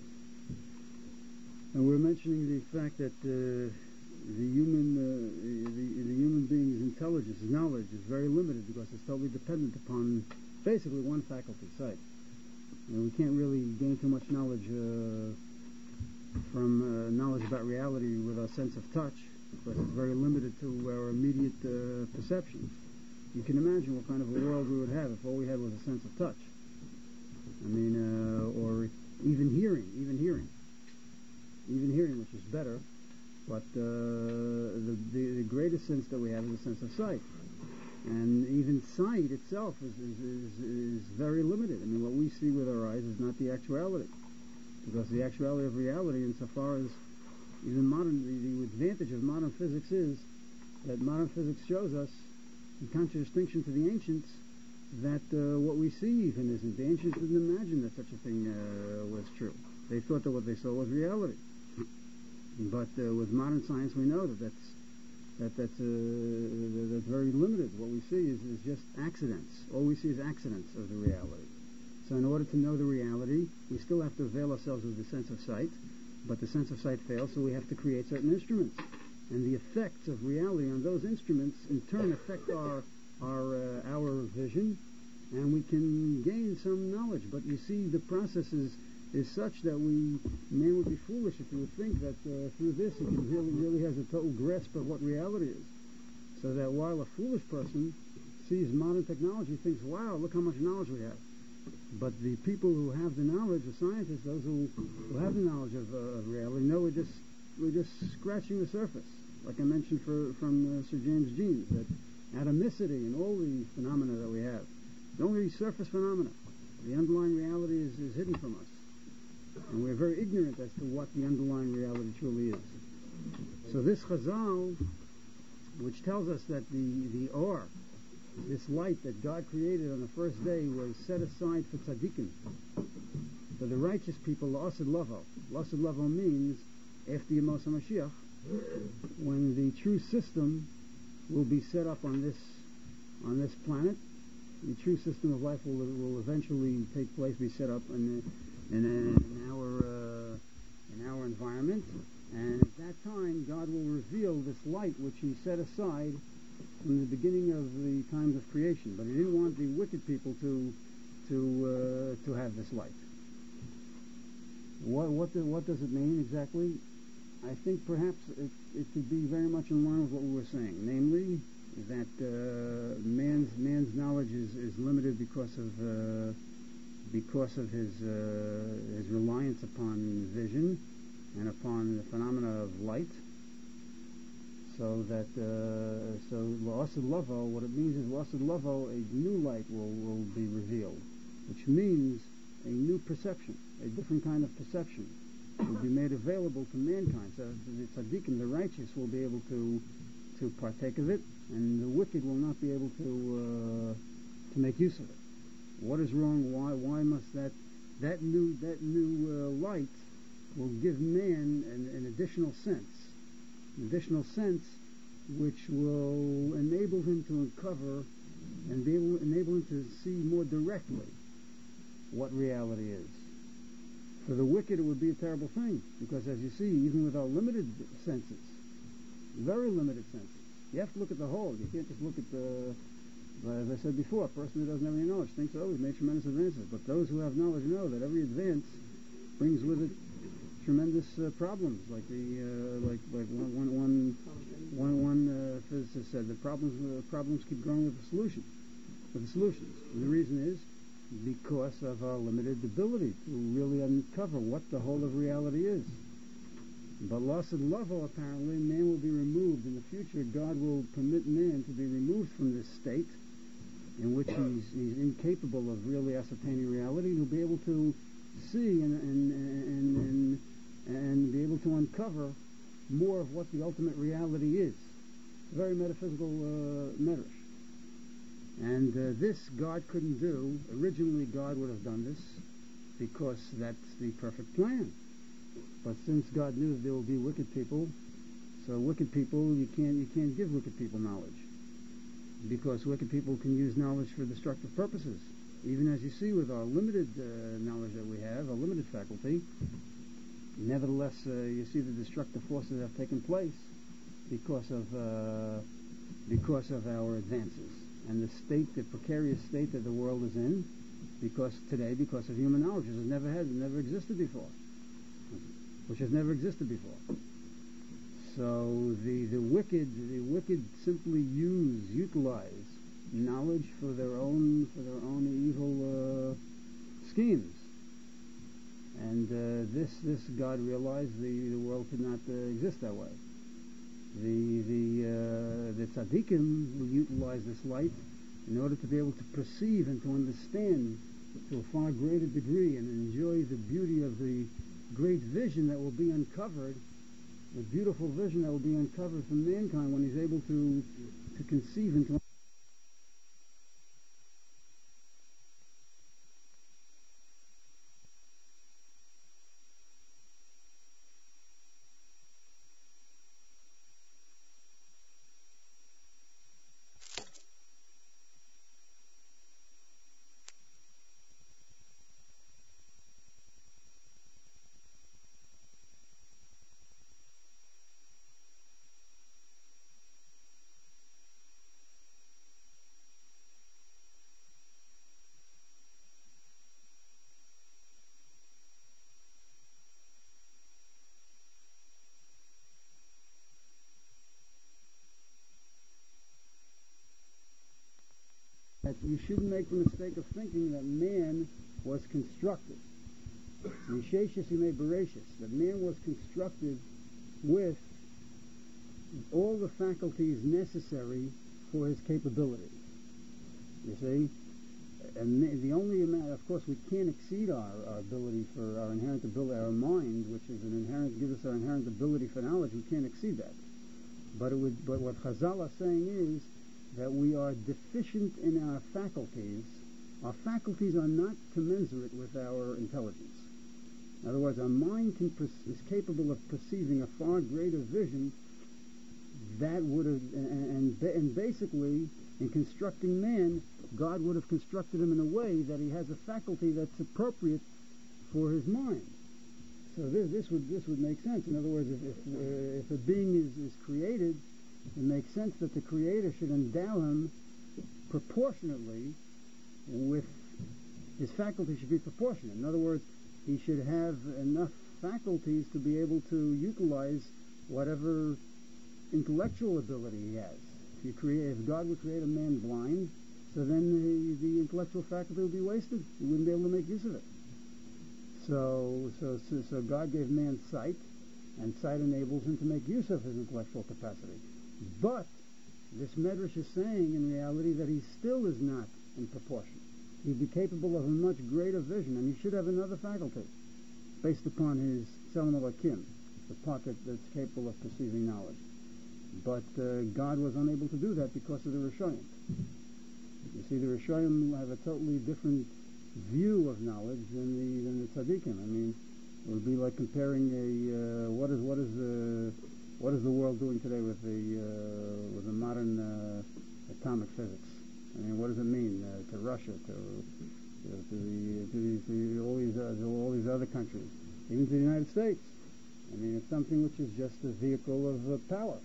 And we're mentioning the fact that uh, the human uh, the, the human being's intelligence, his knowledge, is very limited because it's totally dependent upon basically one faculty, sight. And we can't really gain too much knowledge uh, from uh, knowledge about reality with our sense of touch, because it's very limited to our immediate uh, perceptions. You can imagine what kind of a world we would have if all we had was a sense of touch. I mean, uh, or even hearing, even hearing, even hearing, which is better. But uh, the, the the greatest sense that we have is a sense of sight, and even sight itself is is, is is very limited. I mean, what we see with our eyes is not the actuality. Because the actuality of reality, insofar as even modern, the, the advantage of modern physics is that modern physics shows us, in contradistinction to the ancients, that uh, what we see even isn't. The ancients didn't imagine that such a thing uh, was true. They thought that what they saw was reality. But uh, with modern science, we know that that's that that's uh, that's very limited. What we see is, is just accidents. All we see is accidents of the reality. So in order to know the reality, we still have to avail ourselves of the sense of sight, but the sense of sight fails, so we have to create certain instruments. And the effects of reality on those instruments in turn affect our our uh, our vision, and we can gain some knowledge. But you see, the process is, is such that we man would be foolish if he would think that uh, through this he can really really has a total grasp of what reality is. So that while a foolish person sees modern technology, thinks, "Wow, look how much knowledge we have." But the people who have the knowledge, the scientists, those who, who have the knowledge of, uh, of reality, know we're just we're just scratching the surface. Like I mentioned for, from uh, Sir James Jeans, that atomicity, and all the phenomena that we have. It's only surface phenomena. The underlying reality is, is hidden from us. And we're very ignorant as to what the underlying reality truly is. So this Chazal, which tells us that the, the Or, this light that God created on the first day, was set aside for tzaddikim, for the righteous people, L'Asad Lavo. L'Asad Lavo means, after Yemos HaMashiach, when the true system will be set up on this on this planet, the true system of life will will eventually take place, be set up in, in, in our uh, in our environment, and at that time God will reveal this light which He set aside from the beginning of the times of creation. But He didn't want the wicked people to to uh, to have this light. What what do, what does it mean exactly? I think perhaps it, it could be very much in line with what we were saying, namely that uh, man's man's knowledge is, is limited because of uh, because of his uh, his reliance upon vision and upon the phenomena of light. So that uh, so L'Asad Lavo, what it means is L'Asad Lavo, a new light will, will be revealed, which means a new perception, a different kind of perception will be made available to mankind. So the tzaddikim, the righteous, will be able to to partake of it, and the wicked will not be able to uh, to make use of it. What is wrong? Why? Why must that that new that new uh, light will give man an, an additional sense, an additional sense, which will enable him to uncover and be able enable him to see more directly what reality is. For the wicked, it would be a terrible thing, because as you see, even with our limited senses, very limited senses, you have to look at the whole. You can't just look at the, as I said before, a person who doesn't have any knowledge thinks, oh, we've made tremendous advances. But those who have knowledge know that every advance brings with it tremendous uh, problems. Like the uh, like like one one one one one uh, physicist said, the problems uh, problems keep growing with the solution, with the solutions. And the reason is because of our limited ability to really uncover what the whole of reality is. But L'Asad Lavo, apparently, man will be removed. In the future, God will permit man to be removed from this state in which he's, he's incapable of really ascertaining reality. He'll be able to see and and, and, and, and be able to uncover more of what the ultimate reality is. It's a very metaphysical uh, medrash. And uh, this God couldn't do. Originally God would have done this because that's the perfect plan. But since God knew there will be wicked people, so wicked people, you can't you can't give wicked people knowledge, because wicked people can use knowledge for destructive purposes. Even as you see with our limited uh, knowledge that we have, our limited faculty, nevertheless uh, you see the destructive forces have taken place because of uh, because of our advances. And the state, the precarious state that the world is in, because today, because of human knowledge, it never had, never existed before, which has never existed before. So the the wicked, the wicked simply use, utilize knowledge for their own, for their own evil uh, schemes. And uh, this this God realized the the world could not uh, exist that way. The the uh, the tzaddikim will utilize this light in order to be able to perceive and to understand to a far greater degree and enjoy the beauty of the great vision that will be uncovered, the beautiful vision that will be uncovered from mankind when he's able to to conceive and to that you shouldn't make the mistake of thinking that man was constructed. Misheshis Yimei Bereshis, that man was constructed with all the faculties necessary for his capability. You see? And the- the only amount, of course, we can't exceed our, our ability for our inherent ability, our mind, which is an inherent, gives us our inherent ability for knowledge. We can't exceed that. But it would, but what Chazal are saying is that we are deficient in our faculties. Our faculties are not commensurate with our intelligence. In other words, our mind can per- is capable of perceiving a far greater vision. That would have, and, and, and basically, in constructing man, God would have constructed him in a way that he has a faculty that's appropriate for his mind. So this, this would this would make sense. In other words, if if, uh, if a being is, is created, it makes sense that the Creator should endow him proportionately with his faculty should be proportionate. In other words, he should have enough faculties to be able to utilize whatever intellectual ability he has. If you create, if God would create a man blind, so then the, the intellectual faculty would be wasted. He wouldn't be able to make use of it. So, so, so, so God gave man sight, and sight enables him to make use of his intellectual capacity. But this Medrash is saying, in reality, that he still is not in proportion. He'd be capable of a much greater vision, and he should have another faculty, based upon his Tselem Elokim, the part that, that's capable of perceiving knowledge. But uh, God was unable to do that because of the Rishonim. You see, the Rishonim have a totally different view of knowledge than the than the tzaddikim. I mean, it would be like comparing a uh, what is what is the what is the world doing today with the uh, with the modern uh, atomic physics? I mean, what does it mean uh, to Russia, to to, to the to, these, to all these uh, to all these other countries, even to the United States? I mean, it's something which is just a vehicle of uh, power.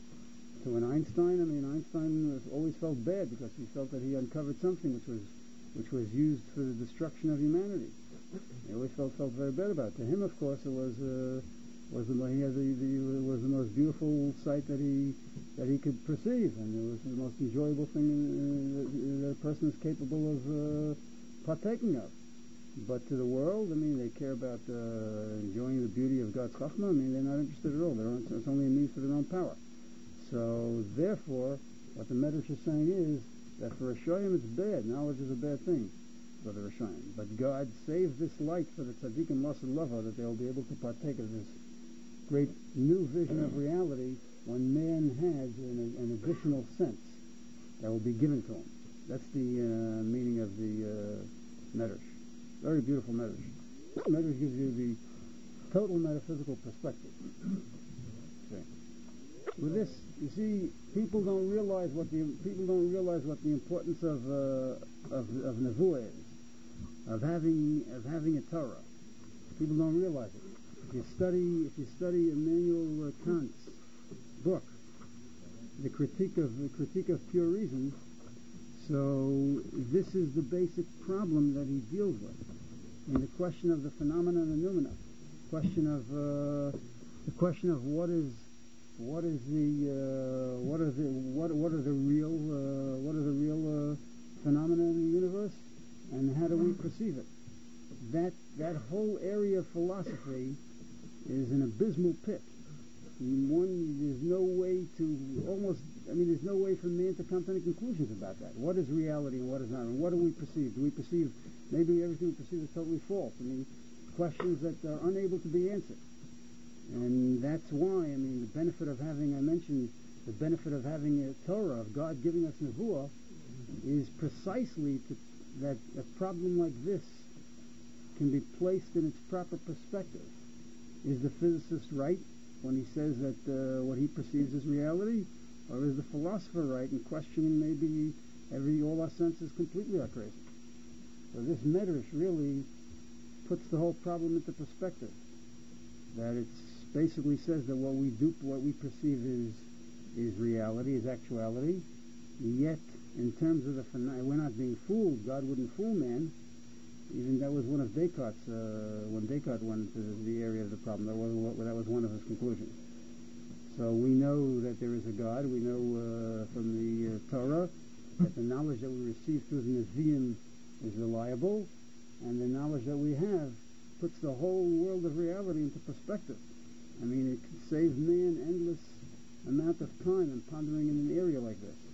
To an Einstein, I mean, Einstein always felt bad because he felt that he uncovered something which was which was used for the destruction of humanity. He always felt felt very bad about it. To him, of course, it was uh, was the he had the, the was the most beautiful sight that he that he could perceive, and it was the most enjoyable thing uh, that a person is capable of uh, partaking of. But to the world, I mean, they care about uh, enjoying the beauty of God's chachma. I mean, they're not interested at all. They're on, it's only a means for their own power. So, therefore, what the Medrash is saying is that for Rishonim it's bad. Knowledge is a bad thing for the Rishonim. But God saved this light for the tzaddikim Lasud Lava, that they'll be able to partake of this great new vision of reality when man has an, an additional sense that will be given to him. That's the uh, meaning of the uh, Medrash. Very beautiful Medrash. Medrash gives you the total metaphysical perspective. Okay. With this, you see, people don't realize what the people don't realize what the importance of uh, of, of nevuah is, of having of having a Torah. People don't realize it. If you study, if you study Immanuel Kant's book, the critique of the critique of pure reason, so this is the basic problem that he deals with in the question of the phenomena and the noumena, question of uh, the question of what is. What is the uh, what are the what what are the real uh, what are the real uh, phenomena in the universe, and how do we perceive it? That that whole area of philosophy is an abysmal pit. One, there's no way to almost. I mean, there's no way for man to come to any conclusions about that. What is reality and what is not? And what do we perceive? Do we perceive maybe everything we perceive is totally false? I mean, questions that are unable to be answered. And that's why, I mean, the benefit of having, I mentioned, the benefit of having a Torah, of God giving us nevuah, is precisely to, that a problem like this can be placed in its proper perspective. Is the physicist right when he says that uh, what he perceives is reality? Or is the philosopher right in questioning maybe every all our senses completely are crazy? So this Medrash really puts the whole problem into perspective. That it basically says that what we do, what we perceive is is reality, is actuality. Yet, in terms of the phenomena, we're not being fooled. God wouldn't fool man. Even that was one of Descartes. Uh, when Descartes went into the area of the problem, that was that was one of his conclusions. So we know that there is a God. We know uh, from the uh, Torah that the knowledge that we receive through the Nevi'im is reliable, and the knowledge that we have puts the whole world of reality into perspective. I mean, it can save man endless amount of time in pondering in an area like this.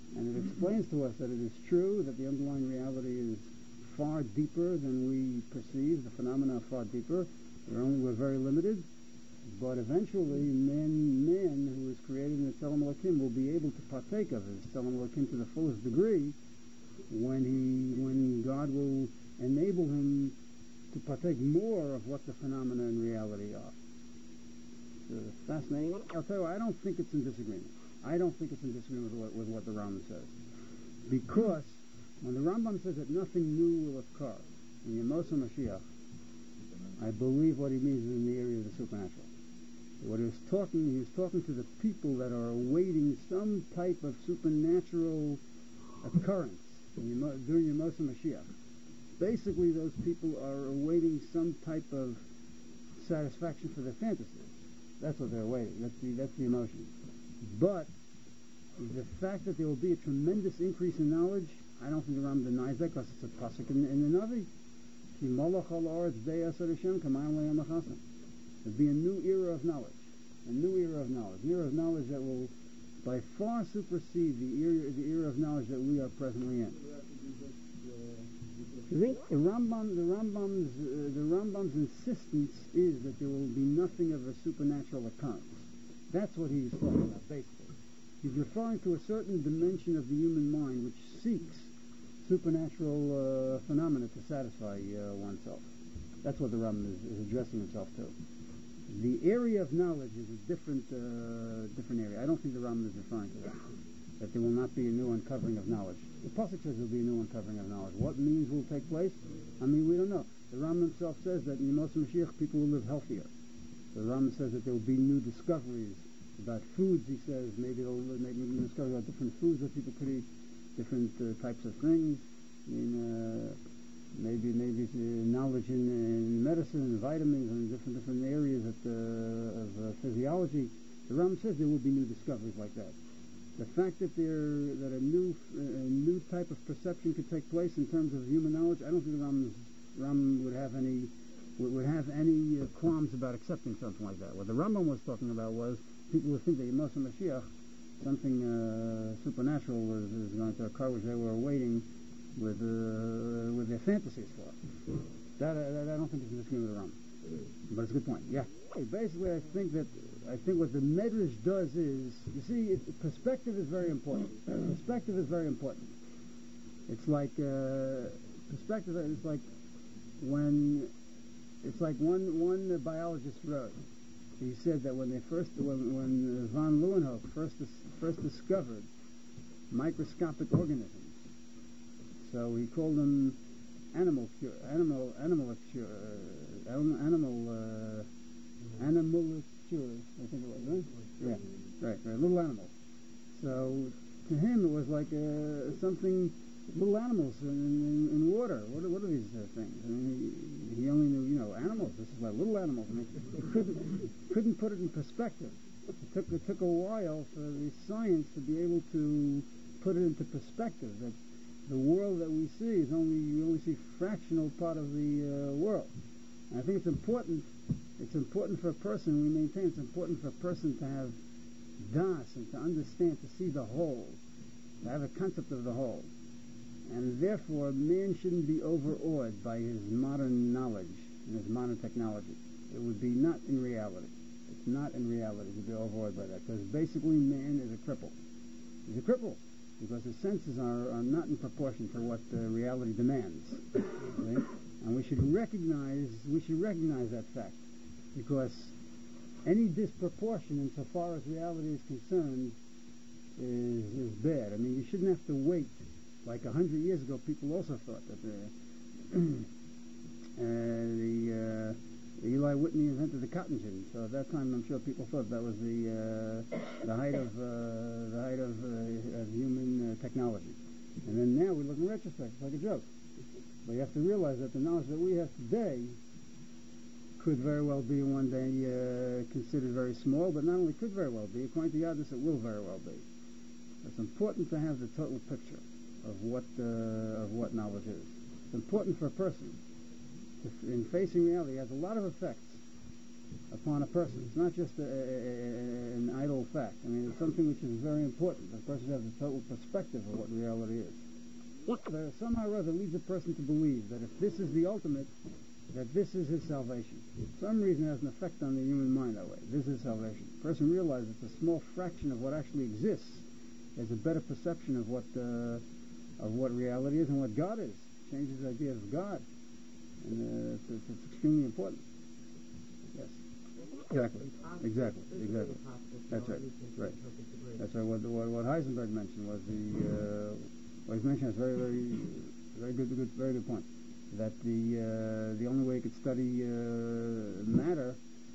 And it explains to us that it is true that the underlying reality is far deeper than we perceive. The phenomena are far deeper. We're only we're very limited. But eventually, man, man who is created in the Tzelem Elokim will be able to partake of his Tzelem Elokim to the fullest degree when he, when God will enable him to partake more of what the phenomena in reality are. It's fascinating. I'll tell you, I don't think it's in disagreement. I don't think it's in disagreement with what, with what the Rambam says, because when the Rambam says that nothing new will occur in Yemos HaMashiach, I believe what he means is in the area of the supernatural. What he was talking, he was talking to the people that are awaiting some type of supernatural occurrence in, during Yemos HaMashiach. Basically, those people are awaiting some type of satisfaction for their fantasies. That's what they're awaiting. That's the that's the emotion. But the fact that there will be a tremendous increase in knowledge, I don't think the Rambam denies that, because it's a pasuk in, in the Navi. There'll be a new era of knowledge, a new era of knowledge, an era of knowledge that will by far supersede the era, the era of knowledge that we are presently in. The Rambam, the Rambam's, uh, the Rambam's insistence is that there will be nothing of a supernatural occurrence. That's what he's talking about, basically. He's referring to a certain dimension of the human mind which seeks supernatural uh, phenomena to satisfy uh, oneself. That's what the Rambam is, is addressing himself to. The area of knowledge is a different, uh, different area. I don't think the Rambam is referring to that. That there will not be a new uncovering of knowledge. The Pasuk says there will be a new uncovering of knowledge. What means will take place? I mean, we don't know. The Rambam himself says that in Yemos HaMashiach people will live healthier. The Rambam says that there will be new discoveries about foods. He says maybe they'll make new discoveries about different foods that people could eat, different uh, types of things. I mean, uh, maybe maybe uh, knowledge in, in medicine and vitamins and different different areas of, uh, of uh, physiology. The Rambam says there will be new discoveries like that. The fact that there that a new uh, a new type of perception could take place in terms of human knowledge, I don't think the Rambam, Rambam would have any would, would have any uh, qualms about accepting something like that. What the Rambam was talking about was people would think that Yemos HaMashiach, something uh, supernatural was, was going to occur, which they were awaiting with uh, with their fantasies for. That, uh, that I don't think is in disagreement with the Rambam, but it's a good point. Yeah. Basically, I think that I think what the Medrash does is, you see, it, perspective is very important. Perspective is very important. It's like uh, perspective is like when it's like one one uh, biologist wrote. He said that when they first when when uh, von Leeuwenhoek first dis, first discovered microscopic organisms, so he called them animal cure, animal animal cure, uh, animal. Uh, Animalcures, I think it was, right? Yeah, right, right, little animals. So to him it was like uh, something, little animals in, in, in water. What are, what are these uh, things? I mean, he, he only knew, you know, animals. This is like little animals. I mean, he couldn't, couldn't put it in perspective. It took, it took a while for the science to be able to put it into perspective, that the world that we see is only, we only see fractional part of the uh, world. And I think it's important It's important for a person, we maintain it's important for a person to have das and to understand, to see the whole, to have a concept of the whole. And therefore, man shouldn't be overawed by his modern knowledge and his modern technology. It would be not in reality. It's not in reality to be overawed by that, because basically man is a cripple. He's a cripple because his senses are, are not in proportion to what uh, reality demands. Okay? And we should recognize, we should recognize that fact. Because any disproportion insofar as reality is concerned is, is bad. I mean, you shouldn't have to wait. Like a hundred years ago, people also thought that the, uh, the, uh, Eli Whitney invented the cotton gin. So at that time, I'm sure people thought that was the uh, the height of uh, the height of, uh, of human uh, technology. And then now we look in retrospect, it's like a joke. But you have to realize that the knowledge that we have today could very well be one day uh, considered very small, but not only could very well be, according to Yadus, it will very well be. It's important to have the total picture of what uh, of what knowledge is. It's important for a person to, in facing reality. It has a lot of effects. upon a person. It's not just a, a, a, an idle fact. I mean, it's something which is very important. The person has the total perspective of what reality is. That somehow or other leads a person to believe that if this is the ultimate, that this is his salvation. For some reason it has an effect on the human mind that way. This is salvation. The person realizes it's a small fraction of what actually exists. There's a better perception of what uh, of what reality is and what God is. It changes his idea of God. And uh, it's, it's, it's extremely important. Yes. Exactly. Exactly. Exactly. That's right. Right. That's right. What, what, what Heisenberg mentioned was the uh, what he mentioned is very, very, very good, good, very good point. That the uh, the only way you could study uh, matter,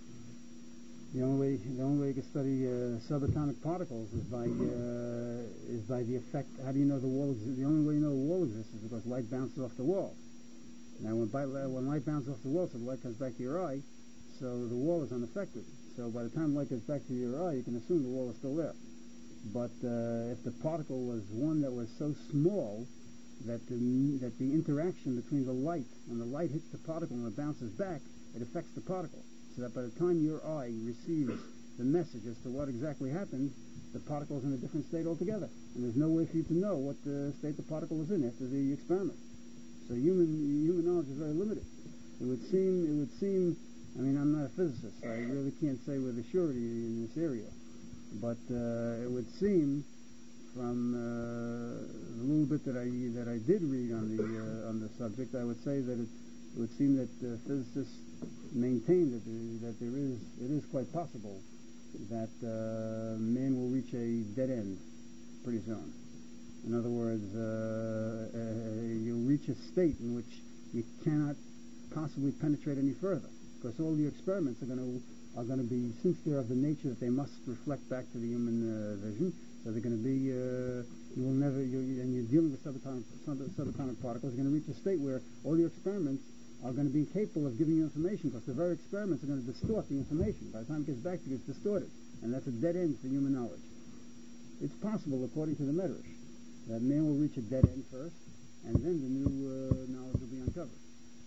the only way the only way you could study uh, subatomic particles is by uh, is by the effect. How do you know the wall exists? The only way you know the wall exists is because light bounces off the wall. Now, when, by, when light bounces off the wall, so the light comes back to your eye, so the wall is unaffected. So by the time light gets back to your eye, you can assume the wall is still there. But uh, if the particle was one that was so small that the, that the interaction between the light, when the light hits the particle and it bounces back, it affects the particle. So that by the time your eye receives the message as to what exactly happened, the particle is in a different state altogether. And there's no way for you to know what the state the particle is in after the experiment. So human human knowledge is very limited. It would seem, it would seem, I mean, I'm not a physicist, so I really can't say with surety in this area. But uh, it would seem, from uh, the little bit that I that I did read on the uh, on the subject, I would say that it, it would seem that uh, physicists maintain that there, that there is it is quite possible that uh, man will reach a dead end pretty soon. In other words, uh, uh, you'll reach a state in which you cannot possibly penetrate any further, because all your experiments are going to are going to be, since they're of the nature that they must reflect back to the human uh, vision, so they're going to be, uh, you will never, you, and you're dealing with subatomic, sub, subatomic particles, you're going to reach a state where all your experiments are going to be incapable of giving you information, because the very experiments are going to distort the information. By the time it gets back to you, it's distorted, and that's a dead end for human knowledge. It's possible, according to the Medrash, that man will reach a dead end first, and then the new uh, knowledge will be uncovered.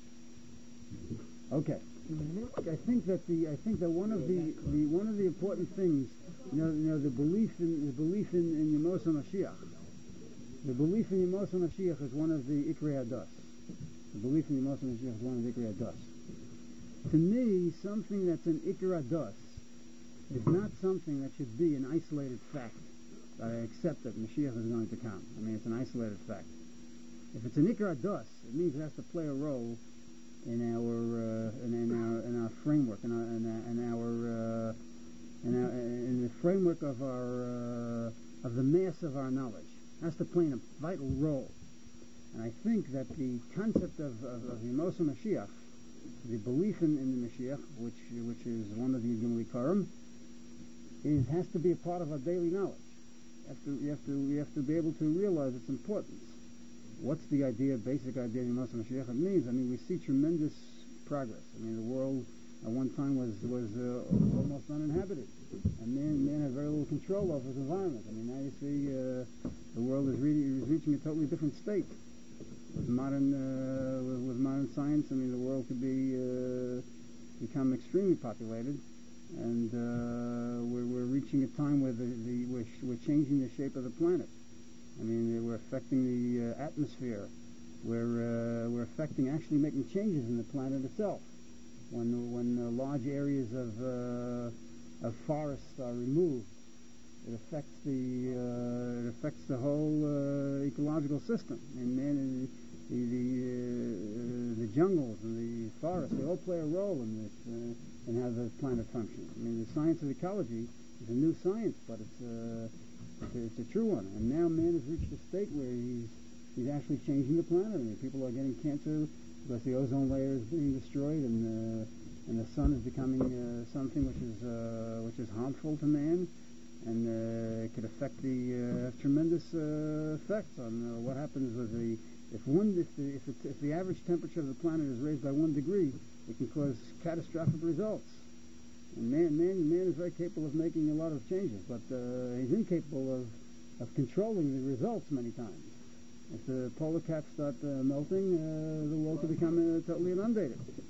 Okay. I think that the I think that one of the, the one of the important things, you know, you know the belief in the belief in, in Yemos HaMashiach, the belief in Yemos HaMashiach is one of the Ikrei Hadas. The belief in Yemos HaMashiach is one of the Ikrei Hadas. To me, something that's an Ikrei Hadas is not something that should be an isolated fact. I accept that Mashiach is going to come. I mean, it's an isolated fact. If it's an Ikrei Hadas, it means it has to play a role in our uh, in, in our in our framework, in our in our in our, uh, in, our in the framework of our uh, of the mass of our knowledge. It has to play a vital role. And I think that the concept of of, of Yemos HaMashiach, the belief in, in the Mashiach, which which is one of the Gimli Karim, is has to be a part of our daily knowledge. You have to you have to we have to be able to realize its importance. What's the idea, basic idea of Yemos HaMashiach? It means, I mean, we see tremendous progress. I mean, the world at one time was was uh, almost uninhabited, and man man had very little control over his environment. I mean, now you see uh, the world is, re- is reaching a totally different state. With modern uh, with, with modern science, I mean, the world could be uh, become extremely populated, and uh, we're we're reaching a time where the, the we're, we're changing the shape of the planet. I mean, we're affecting the uh, atmosphere. We're uh, we're affecting, actually making changes in the planet itself. When when uh, large areas of uh, of forests are removed, it affects the uh, it affects the whole uh, ecological system. And man, the the uh, the jungles and the forests, they all play a role in this uh, in how the planet functions. I mean, the science of ecology is a new science, but it's uh, It's a, it's a true one. And now man has reached a state where he's he's actually changing the planet. I mean, people are getting cancer because the ozone layer is being destroyed, and uh, and the sun is becoming uh, something which is uh, which is harmful to man, and uh, it could affect the uh, have tremendous uh, effects on uh, what happens with the if one if the if, it, if the average temperature of the planet is raised by one degree, it can cause catastrophic results. And man, man, man is very capable of making a lot of changes, but uh, he's incapable of, of controlling the results many times. If the polar caps start uh, melting, uh, the world could become uh, totally inundated.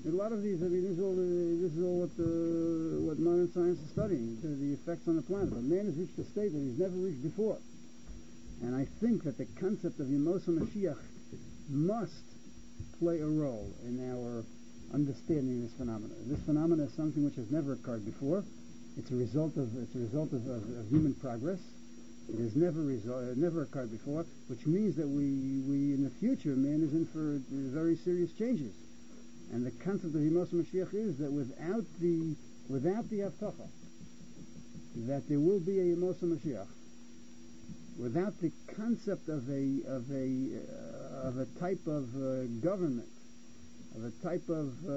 A lot of these, I mean, this is all, the, this is all what, the, what modern science is studying, the, the effects on the planet. But man has reached a state that he's never reached before. And I think that the concept of Yemos Mashiach must play a role in our understanding this phenomena. This phenomena is something which has never occurred before. It's a result of it's a result of, of, of human progress. It has never result, never occurred before, which means that we, we in the future, man is in for very serious changes. And the concept of Yemos Mashiach is that without the without the Avtacha, that there will be a Yemos Mashiach, without the concept of a of a uh, of a type of uh, government, of a type of uh,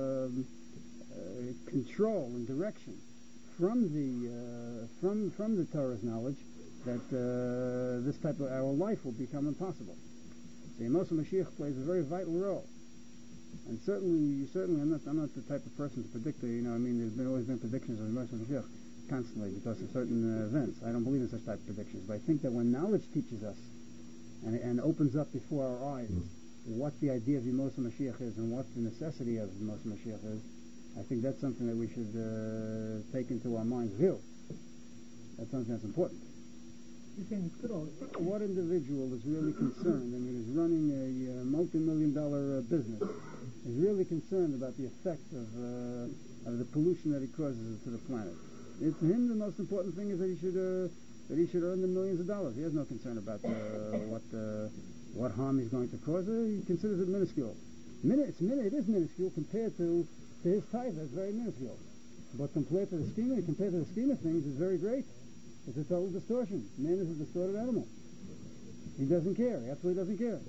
uh, control and direction from the uh, from from the Torah's knowledge, that uh, this type of our life will become impossible. So Yemos Mashiach plays a very vital role, and certainly, certainly, I'm not I'm not the type of person to predict. You know, I mean, there's been always been predictions of Yemos Mashiach constantly because of certain uh, events. I don't believe in such type of predictions, but I think that when knowledge teaches us and, and opens up before our eyes what the idea of Yemos Mashiach is and what the necessity of Yemos Mashiach is, I think that's something that we should uh, take into our mind's view. That's something that's important.
You're saying it's good all
What individual is really concerned, I mean, is running a uh, multi-million dollar uh, business, is really concerned about the effects of, uh, of the pollution that he causes to the planet. It, to him, the most important thing is that he should uh, that he should earn the millions of dollars. He has no concern about uh, what uh, what harm he's going to cause. Uh, he considers it minuscule. Min- it's min- it is minuscule compared to, to his tithe. It's very minuscule. But compared to the scheme, of, compared to the scheme of things, it's very great. It's a total distortion. Man is a distorted animal. He doesn't care. He absolutely doesn't care.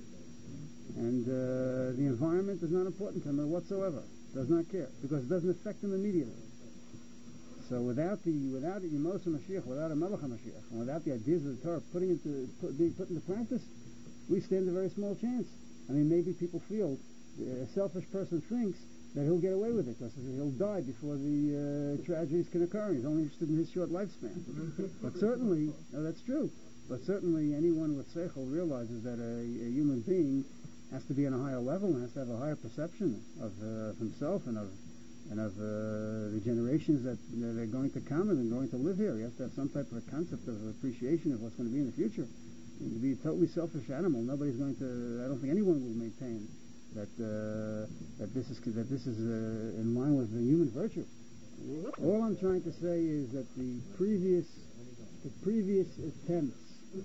And uh, the environment is not important to him whatsoever. Does not care because it doesn't affect him immediately. So without the without the Yemos Mashiach, without a Melech HaMashiach, and without the ideas of the Torah putting into put, being put into practice, we stand a very small chance. I mean, maybe people feel a selfish person thinks that he'll get away with it because he'll die before the uh, tragedies can occur. He's only interested in his short lifespan. But certainly, no, that's true. But certainly, anyone with seichel realizes that a, a human being has to be on a higher level and has to have a higher perception of, uh, of himself and of and of uh, the generations that, that are going to come and are going to live here. He has to have some type of a concept of appreciation of what's going to be in the future. And to be a totally selfish animal, nobody's going to. I don't think anyone will maintain that uh, that this is that this is uh, in line with the human virtue. All I'm trying to say is that the previous the previous attempts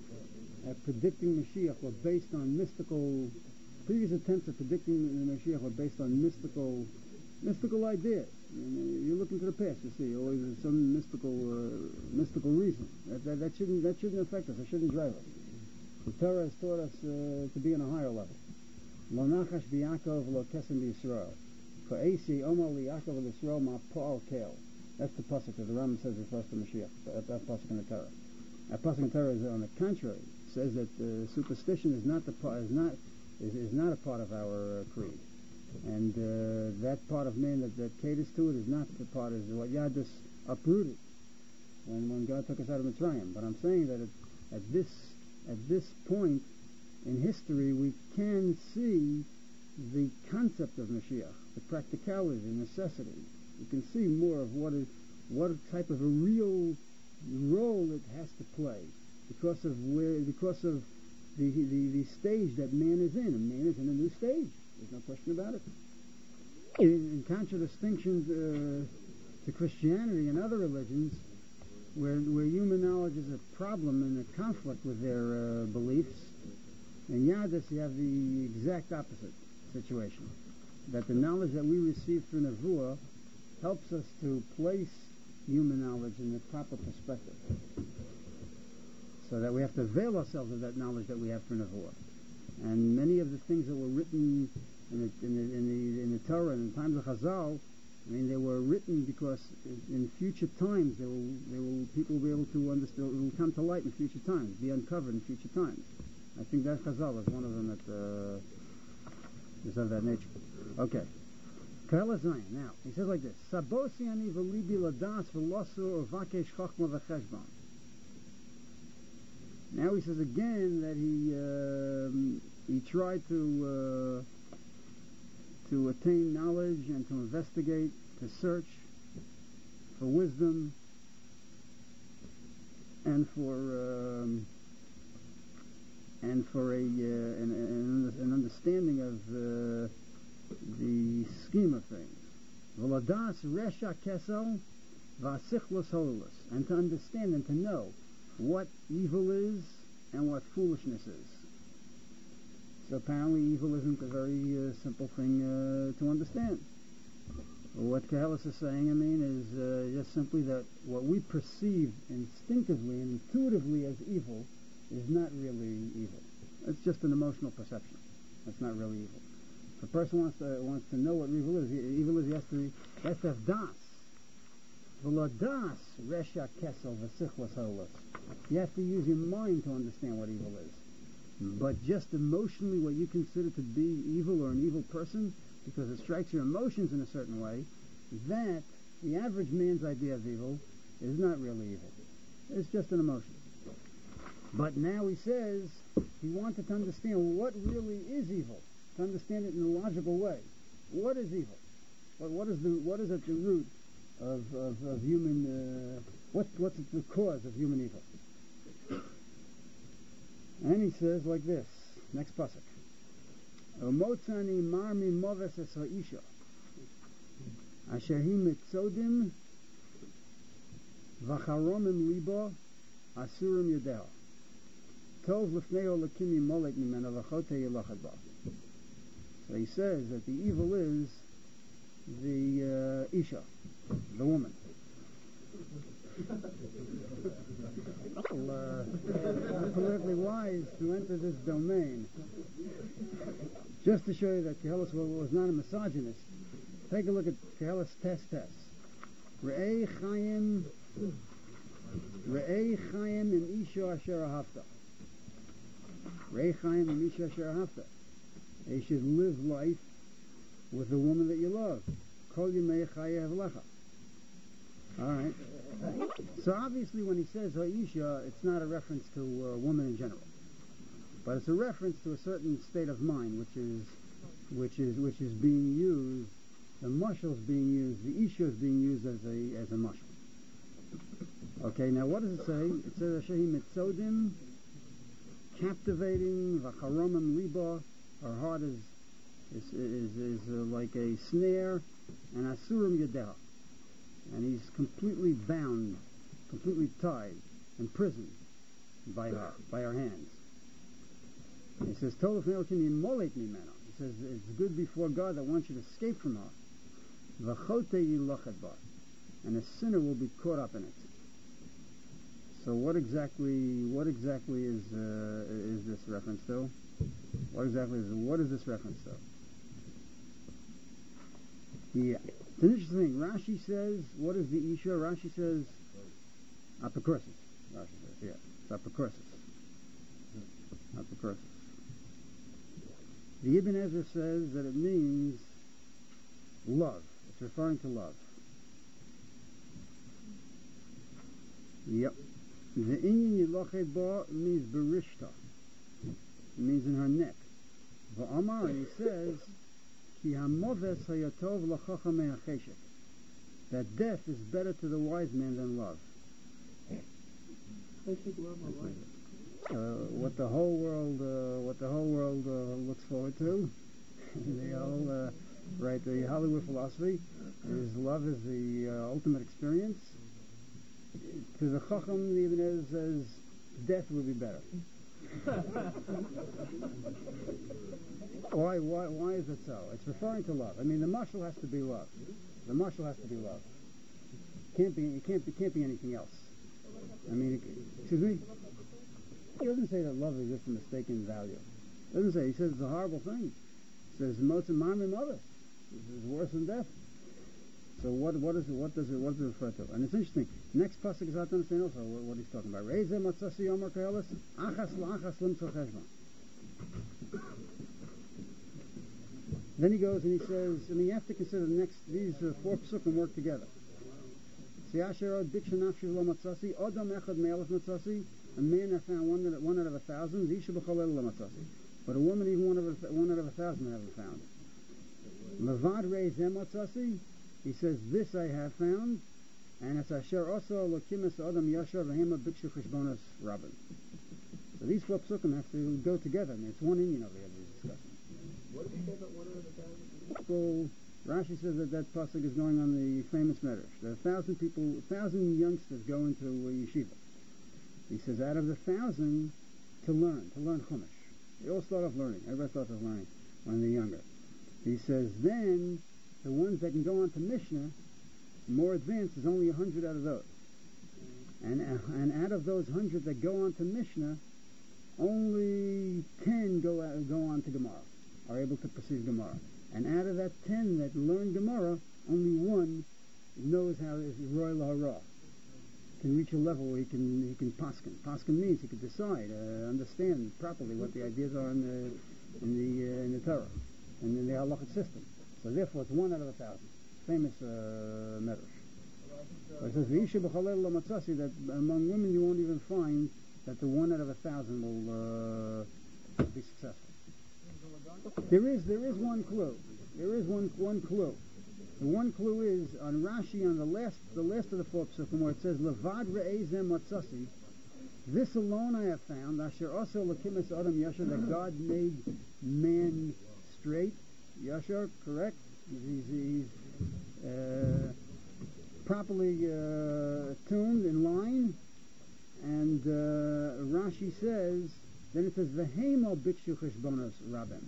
at predicting Mashiach were based on mystical. Previous attempts at predicting the Mashiach were based on mystical. Mystical idea. I mean, you look into the past, you see always there's some mystical, uh, mystical reason that, that that shouldn't that shouldn't affect us. It shouldn't drive us. The Torah has taught us uh, to be on a higher level. Lo nachash b'Yaakov lo kesem b'Yisrael. For Asi Omar liYaakov l'Yisrael ma pa'al kel. That's the pasuk that the Rambam says refers to Mashiach. That, that pasuk in the Torah. That pasuk in the Torah is on the contrary. Says that uh, superstition is not the is not is, is not a part of our uh, creed. And uh, that part of man that, that caters to it is not the part is what Yadus uprooted when, when God took us out of Mitzrayim. But I'm saying that at, at this at this point in history we can see the concept of Mashiach, the practicality, the necessity. You can see more of what is what type of a real role it has to play because of where because of the the, the stage that man is in. And man is in a new stage. There's no question about it. In, in contradistinction uh, to Christianity and other religions, where where human knowledge is a problem and a conflict with their uh, beliefs, in Yadus you have the exact opposite situation. That the knowledge that we receive through Nevuah helps us to place human knowledge in the proper perspective. So that we have to avail ourselves of that knowledge that we have through Nevuah. And many of the things that were written in the, in the, in the, in the Torah in the times of Chazal, I mean, they were written because in future times they will, they will, people will be able to understand, it will come to light in future times, be uncovered in future times. I think that Chazal is one of them that uh, is of that nature. Okay. Kala Zayin. Now, he says like this, Sabosi ani v'libi ladas v'losu uvakesh chochma v'cheshbon. Now he says again that he um, he tried to uh, to attain knowledge and to investigate, to search for wisdom and for um, and for a uh, an, an, an understanding of uh, the scheme of things. V'ladas resha kesel v'asichlos holus, and to understand and to know what evil is and what foolishness is. So apparently evil isn't a very uh, simple thing uh, to understand. What Koheles is saying, I mean, is uh, just simply that what we perceive instinctively and intuitively as evil is not really evil. It's just an emotional perception. It's not really evil. If a person wants to wants to know what evil is, evil is he has to he has to have das. V'lo das resha kesel v'sichlos holos. You have to use your mind to understand what evil is. But just emotionally, what you consider to be evil or an evil person, because it strikes your emotions in a certain way, that, the average man's idea of evil, is not really evil. It's just an emotion. But now he says he wanted to understand what really is evil, to understand it in a logical way. What is evil? What, what is the what is at the root of of, of human? Uh, what what's at the cause of human evil? And he says like this, next pasuk. Omotzani marmi moves es ha'isha asher hi mitzodim v'charomim libo asurim yedeo tov lefnei olakim yimolek mimena v'chote yilachad ba. So he says that the evil is the uh, isha, the woman. Well, uh, politically wise to enter this domain. Just to show you that Koheles was not a misogynist, take a look at Koheles' test test. Re'ei chayim, Re'ei chayim im isha asher ahavta. Re'ei chayim im isha asher ahavta. You should live life with the woman that you love. Kol yimei chayev lecha. All right. So obviously, when he says ha'isha, it's not a reference to a woman in general, but it's a reference to a certain state of mind, which is, which is, which is being used. The mashal is being used. The isha is being used as a as a mashal. Okay. Now, what does it say? It says Shehi mitzodim, captivating, v'charomim liba. Her heart is is is, is uh, like a snare, and asurim yadeha. And he's completely bound, completely tied, imprisoned by her, by her hands. And he says, "Tov lefnei yimolek mimena." He says it's good before God that wants you to escape from her. V'chote yilachad ba, and a sinner will be caught up in it. So what exactly, what exactly is uh, is this reference to? What exactly is what is this reference to? Yeah. It's an interesting thing. Rashi says, what is the Isha? Rashi says, apocryphis. Rashi says, yeah. It's apocryphis. Apocryphis. The Ibn Ezra says that it means love. It's referring to love. Yep. The Inyan Yilochet Ba means Berishta. It means in her neck. V'amar, and he says, that death is better to the wise man than love. Uh, what the whole world, uh, what the whole world uh, looks forward to, the whole, uh, right? The Hollywood philosophy is love is the uh, ultimate experience. To the Chacham, the Ibn Ezra says death would be better. Why, why, why is it so? It's referring to love. I mean, the mashal has to be love. The mashal has to be love. Can't be, it can't be, can't be anything else. I mean, it, excuse me? He doesn't say that love is just a mistaken value. He doesn't say, he says it's a horrible thing. He says, Motzim Marmim Others. It's worse than death. So what, what is it, what does it, what does it refer to? And it's interesting. Next pasuk is out to understand also what, what he's talking about. Re'ezeh matzasi yomer Koheles, achas la'achas limtzah cheshbon. Then he goes and he says, I mean, you have to consider the next, these uh, four psukim work together. Siyasher od diksha nafshi lo matzasi, odam echad me'elef matzasi, a man that found one, one out of a thousand, zisha b'chol el lo matzasi. But a woman, even one out of a, one out of a thousand, never found. Levad reis emotzasi, he says, this I have found, and it's asher also lokimis adam yashar v'hema bikshu cheshbonos rabin. So these four psukim have to go together, and it's one Indian over here that he's discussing.
What did he say about one out of a thousand?
So Rashi says that that pasuk is going on the famous medrash. There are a thousand people, a thousand youngsters go into a yeshiva. He says out of the thousand to learn, to learn Chumash. They all start off learning. Everybody starts off learning when they're younger. He says then the ones that can go on to Mishnah, more advanced, is only a hundred out of those. And and out of those hundred that go on to Mishnah, only ten go out, go on to Gemara, are able to perceive Gemara. And out of that ten that learn Gemara, only one knows how is Roy Lahara, can reach a level where he can he can paskin. Paskin means he can decide, uh, understand properly what the ideas are in the in the uh, in the Torah and in the halachic system. So therefore, it's one out of a thousand. Famous uh, medrash. So it says V'isha b'chalel lamatzasi, that among women you won't even find that the one out of a thousand will uh, be successful. There is there is one clue. There is one one clue. The one clue is on Rashi, on the last the last of the four psukim, where it says Levad re'ezem matzasi. This alone I have found. Asher also lakimis adam yashar, that God made man straight. Yashar, correct. He's, he's uh, properly uh, tuned in line. And uh, Rashi says, then it says V'hema bikshu cheshbonos rabim.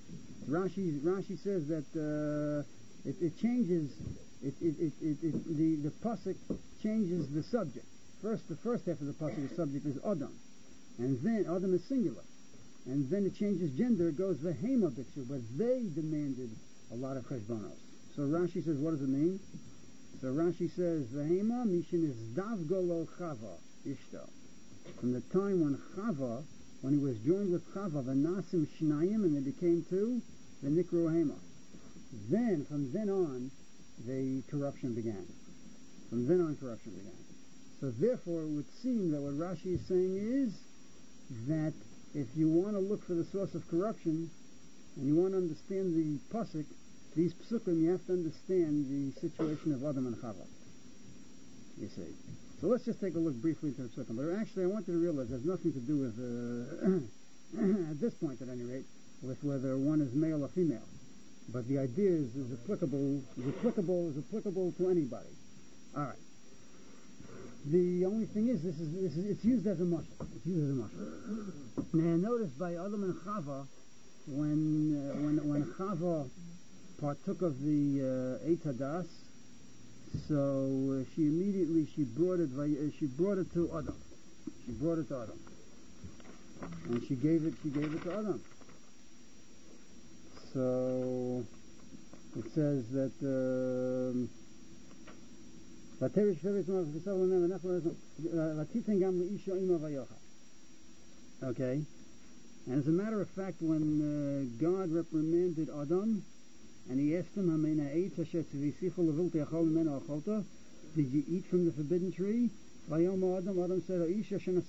Rashi Rashi says that uh, it, it changes. It, it, it, it, it the the pasuk changes the subject. First, the first half of the pasuk, the subject is Adam, and then Adam is singular, and then it changes gender. It goes V'hema bikshu, but they demanded a lot of cheshbonos. So Rashi says, what does it mean? So Rashi says V'hema mishin is davgolo chava ishto. From the time when Chava, when he was joined with Chava, v'nasim shnayim, and they became two, the nikru hema. Then, from then on, the corruption began. From then on, corruption began. So therefore, it would seem that what Rashi is saying is that if you want to look for the source of corruption, and you want to understand the pasuk, these psukim, you have to understand the situation of Adam and Chava. You see. So let's just take a look briefly into the psukim. But actually, I want you to realize it has nothing to do with, uh, at this point at any rate, with whether one is male or female. But the idea is, is applicable, is applicable, is applicable to anybody. All right. The only thing is, this is, this is it's used as a mashal. It's used as a mashal. Now, notice by Adam and Chava, when uh, when when Chava partook of the uh, Eitz Hadas, so uh, she immediately she brought it uh, she brought it to Adam. She brought it to Adam, and she gave it she gave it to Adam. So it says that. Um, okay, and as a matter of fact, when uh, God reprimanded Adam, and he asked him, did you eat from the forbidden tree? Adam said,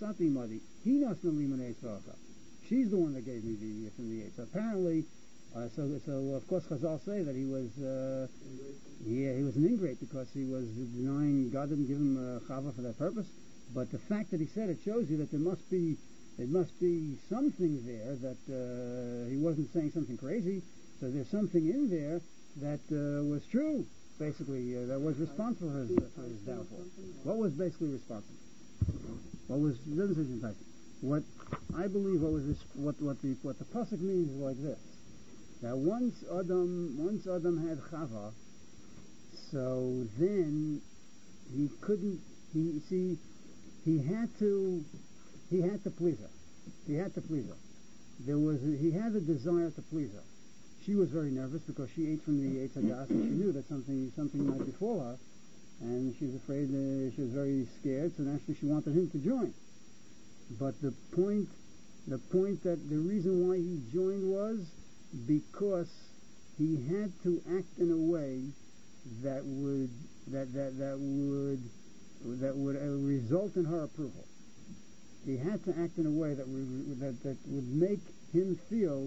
she's the one that gave me the from the eight. So apparently, uh, so so of course Chazal say that he was uh, yeah he was an ingrate because he was denying God didn't give him uh, Chava for that purpose. But the fact that he said it shows you that there must be there must be something there that uh, he wasn't saying something crazy. So there's something in there that uh, was true, basically, uh, that was responsible for his, uh, for his downfall. What was basically responsible? What was it doesn't say enticing. What I believe what was this, what what the what the pasuk means is like this. Now once Adam once Adam had Chava, so then he couldn't he see he had to he had to please her. He had to please her. There was a, he had a desire to please her. She was very nervous because she ate from the Eitz Hadas and she knew that something something might befall her, and she was afraid. Uh, she was very scared. So naturally, she wanted him to join. But the point, the point that the reason why he joined was because he had to act in a way that would that that that would that would uh, result in her approval. He had to act in a way that would that, that would make him feel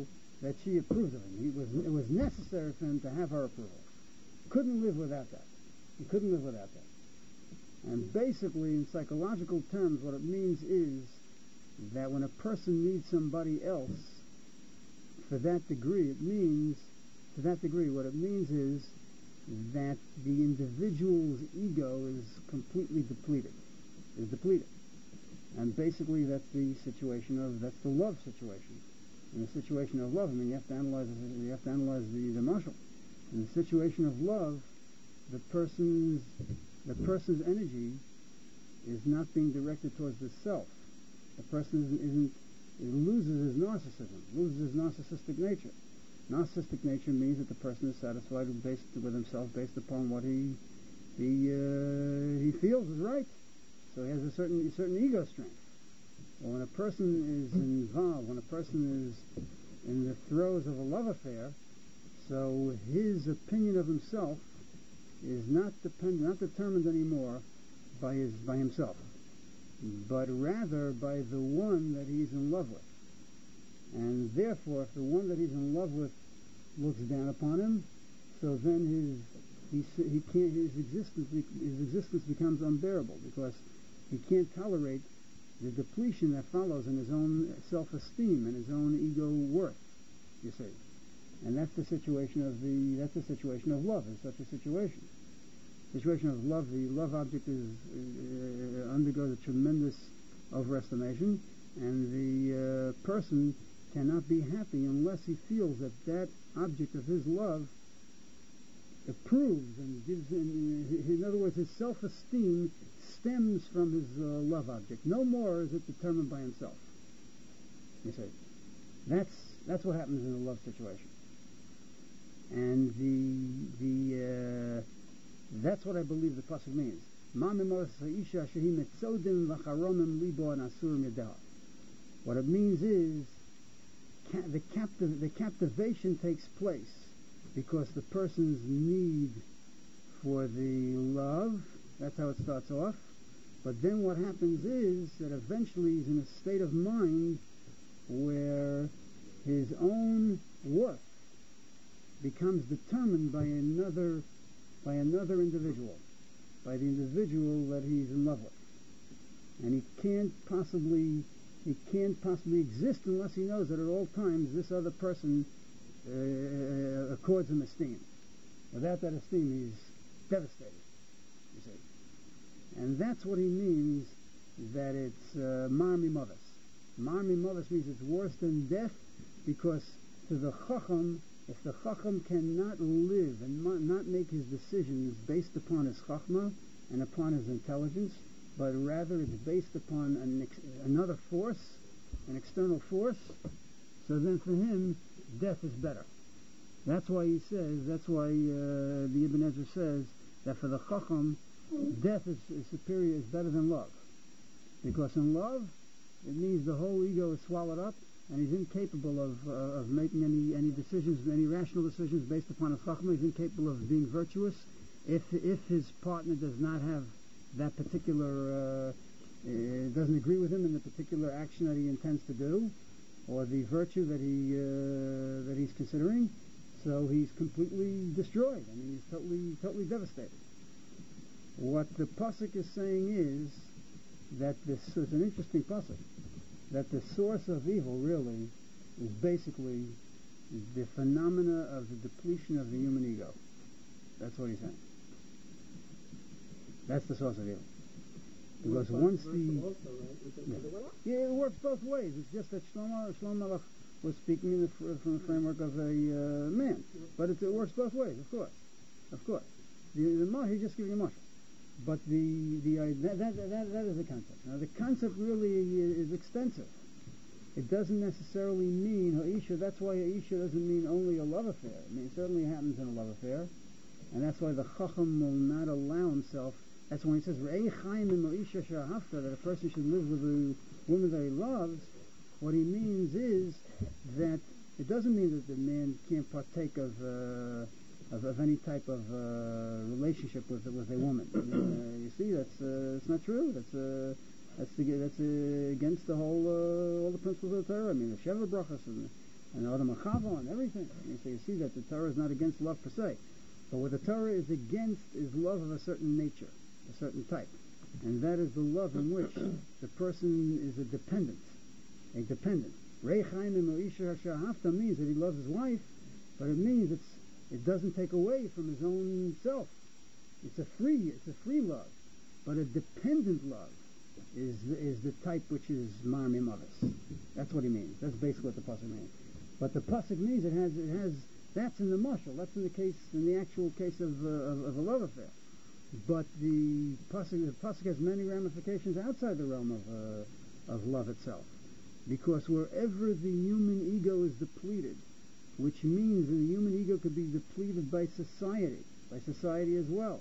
that she approves of him. He was, it was necessary for him to have her approval. Couldn't live without that. He couldn't live without that. And basically, in psychological terms, what it means is that when a person needs somebody else, for that degree, it means, to that degree, what it means is that the individual's ego is completely depleted, is depleted. And basically that's the situation of, that's the love situation. In the situation of love, I mean, you have to analyze, you have to analyze the, the marshal. In the situation of love, the person's, the person's energy is not being directed towards the self. The person isn't, isn't it loses his narcissism, loses his narcissistic nature. Narcissistic nature means that the person is satisfied with, based, with himself based upon what he he uh, he feels is right. So he has a certain a certain ego strength. Well, when a person is involved, when a person is in the throes of a love affair, so his opinion of himself is not dependent, not determined anymore by his by himself, but rather by the one that he's in love with. And therefore, if the one that he's in love with looks down upon him, so then his he he can't his existence his existence becomes unbearable, because he can't tolerate the depletion that follows in his own self-esteem and his own ego worth. You see, and that's the situation of the that's the situation of love. Is such a situation. Situation of love, the love object is uh, undergoes a tremendous overestimation, and the uh, person cannot be happy unless he feels that that object of his love approves and gives in, in other words, his self-esteem stems from his uh, love object. No more is it determined by himself. You see, that's that's what happens in a love situation, and the the uh, that's what I believe the pasuk means. What it means is ca- the, captiv- the captivation takes place because the person's need for the love, that's how it starts off, but then what happens is that eventually he's in a state of mind where his own worth becomes determined by another by another individual, by the individual that he's in love with. And he can't possibly he can't possibly exist unless he knows that at all times this other person uh, accords him esteem. Without that esteem, he's devastated, you see. And that's what he means, that it's uh, mar mimovis. Mar mimovis means it's worse than death, because to the chacham, if the chacham cannot live and not make his decisions based upon his chachma and upon his intelligence, but rather it's based upon an ex- another force, an external force, so then for him, death is better. That's why he says, that's why uh, the Ibn Ezra says that for the chacham, death is, is superior, is better than love. Because in love, it means the whole ego is swallowed up, and he's incapable of uh, of making any any decisions, any rational decisions based upon his chachma. He's incapable of being virtuous if if his partner does not have that particular, uh, uh, doesn't agree with him in the particular action that he intends to do, or the virtue that he uh, that he's considering. So he's completely destroyed. I mean, he's totally totally devastated. What the pasuk is saying is that this is an interesting pasuk, that the source of evil really is basically the phenomena of the depletion of the human ego. That's what he's saying. That's the source of evil. Because once the...
Also, right?
Yeah. yeah, it works both ways. It's just that Shlomo, Shlomo Melech was speaking in the, from the framework of a uh, man. But it, it works both ways, of course. Of course. The, the Mah, he's just giving you Mashal. But the, the uh, that, that, that, that is the concept. Now, the concept really is extensive. It doesn't necessarily mean Ha'isha. That's why Ha'isha doesn't mean only a love affair. I mean, it certainly happens in a love affair. And that's why the Chacham will not allow himself. That's when he says, Re'ei chaim im Ha'isha sha'ahavta, that a person should live with a woman that he loves. What he means is that it doesn't mean that the man can't partake of uh, of, of any type of uh, relationship with with a woman. uh, you see, that's uh, it's not true. That's uh, that's the, that's uh, against the whole uh, all the principles of the Torah. I mean, the Sheva brachas and and Adam Chava and everything. And so you see that the Torah is not against love per se. But what the Torah is against is love of a certain nature, a certain type. And that is the love in which the person is a dependent. A dependent. Rei Chaim Moisha Hashahafta means that he loves his wife, but it means it's it doesn't take away from his own self. It's a free it's a free love. But a dependent love is is the type which is Mar Mimavis. That's what he means. That's basically what the pasuk means. But the pasuk means it has it has that's in the mashal. That's in the case in the actual case of uh, of, of a love affair. But the pasuk the pasuk has many ramifications outside the realm of uh, of love itself, because wherever the human ego is depleted, which means that the human ego could be depleted by society, by society as well.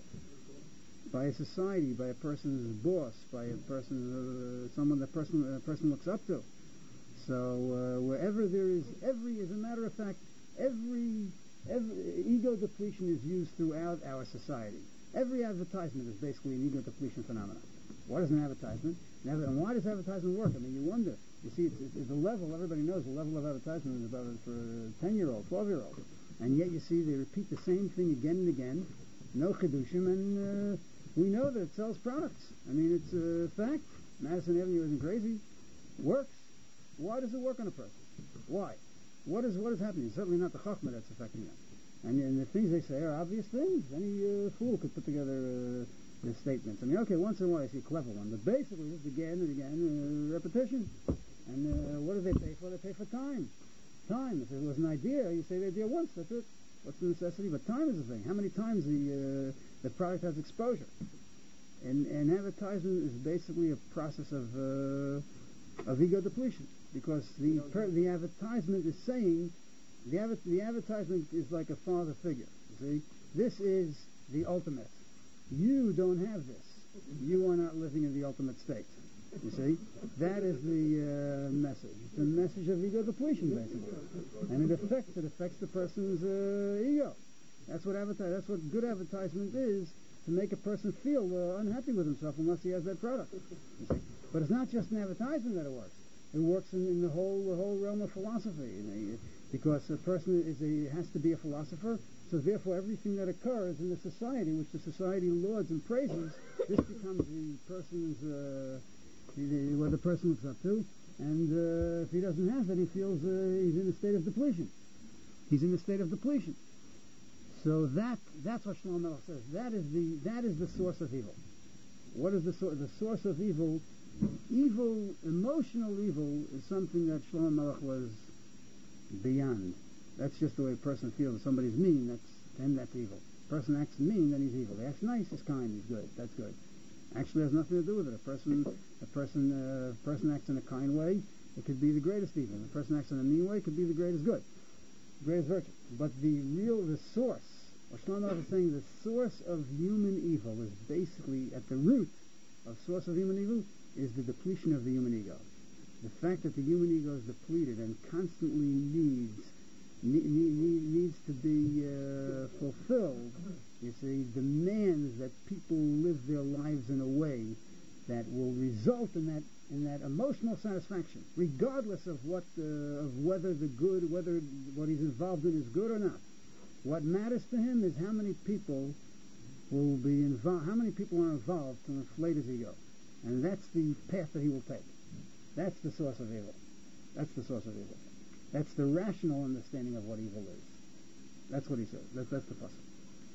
By a society, by a person's boss, by a person, uh, someone the person a person looks up to. So uh, wherever there is every, as a matter of fact, every, every ego depletion is used throughout our society. Every advertisement is basically an ego depletion phenomenon. What is an advertisement? And why does advertisement work? I mean, you wonder. You see, it's, it's, it's a level. Everybody knows the level of advertisement is about for a ten-year-old, twelve-year-old, and yet you see they repeat the same thing again and again. No chidushim, and uh, we know that it sells products. I mean, it's a fact. Madison Avenue isn't crazy. Works. Why does it work on a person? Why? What is what is happening? It's certainly not the chachma that's affecting them. And, and the things they say are obvious things. Any uh, fool could put together uh, the statements. I mean, okay, once in a while I see a clever one, but basically just again and again uh, repetition. And uh, what do they pay for? They pay for time. Time. If it was an idea, you say the idea once. That's it. What's the necessity? But time is the thing. How many times the uh, the product has exposure? And, and advertisement is basically a process of uh, of ego depletion, because the per, the advertisement is saying the adver- the advertisement is like a father figure. You see, this is the ultimate. You don't have this. You are not living in the ultimate state. You see, that is the uh, message. It's a message of ego depletion, basically, and it affects it affects the person's uh, ego. That's what advertise. That's what good advertisement is, to make a person feel uh, unhappy with himself unless he has that product. You see? But it's not just an advertisement that it works. It works in, in the whole the whole realm of philosophy, you know, because a person is a has to be a philosopher. So therefore, everything that occurs in the society, which the society lauds and praises, this becomes the person's. Uh, what the person looks up to, and uh, if he doesn't have that, he feels uh, he's in a state of depletion. He's in a state of depletion. So that that's what Shlomo Melech says. That is the that is the source of evil. What is the source? The source of evil? Evil, emotional evil, is something that Shlomo Melech was beyond. That's just the way a person feels. If somebody's mean, that's to him that's evil. If a person acts mean, then he's evil. He acts nice, he's kind, he's good. That's good. Actually has nothing to do with it. A person, a person, uh, a person acts in a kind way, it could be the greatest evil. If a person acts in a mean way, it could be the greatest good, greatest virtue. But the real, the source, what Shlomo is saying, the source of human evil is basically at the root of source of human evil is the depletion of the human ego. The fact that the human ego is depleted and constantly needs need, need, needs to be uh, fulfilled. You see, demands that people live their lives in a way that will result in that in that emotional satisfaction, regardless of what uh, of whether the good, whether what he's involved in is good or not. What matters to him is how many people will be involved, how many people are involved to inflate his ego, and that's the path that he will take. That's the source of evil. That's the source of evil. That's the rational understanding of what evil is. That's what he says. That's that's the puzzle.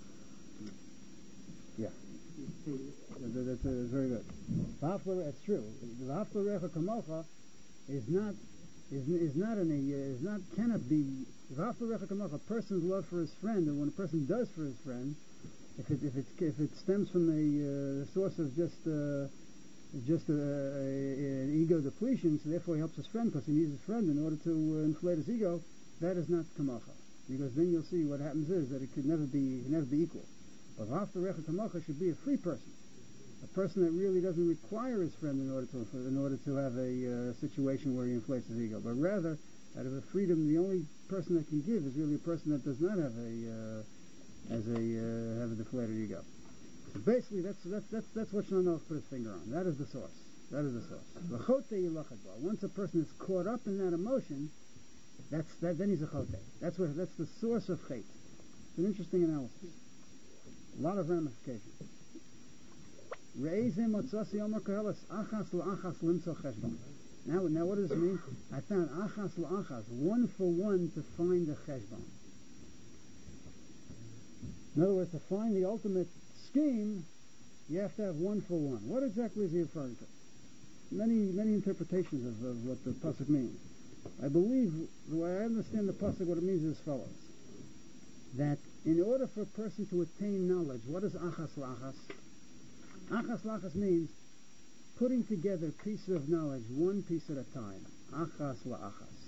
Yeah, that, that's uh, very good. That's true. The haflarecha kamocha is not is is not an is not cannot be the haflarecha kamocha. A person's love for his friend, and when a person does for his friend, if it if it if it stems from the uh, source of just uh, just a, a, an ego depletion, so therefore he helps his friend because he needs his friend in order to uh, inflate his ego. That is not kamocha, because then you'll see what happens is that it could never be it could never be equal. But haflarecha kamocha should be a free person, a person that really doesn't require his friend in order to in order to have a uh, situation where he inflates his ego, but rather out of a freedom, the only person that can give is really a person that does not have a uh, as a uh, have a deflated ego. So basically, that's that's that's that's what Shlomo put his finger on. That is the source. That is the source. Once a person is caught up in that emotion, That's that. Then he's a chote. That's what. That's the source of chet. It's an interesting analysis. A lot of ramifications. Re'ezem otzasi omer koheles achas la'achas limtzo cheshbon. Now, now, what does this mean? I found achas la'achas, one for one to find the cheshbon. In other words, to find the ultimate scheme, you have to have one for one. What exactly is he referring to? Many, many interpretations of, of what the pasuk means. I believe, the way I understand the pasuk, what it means is as follows: that in order for a person to attain knowledge, what is achas la'achas? Achas la'achas means putting together pieces of knowledge, one piece at a time. Achas la'achas.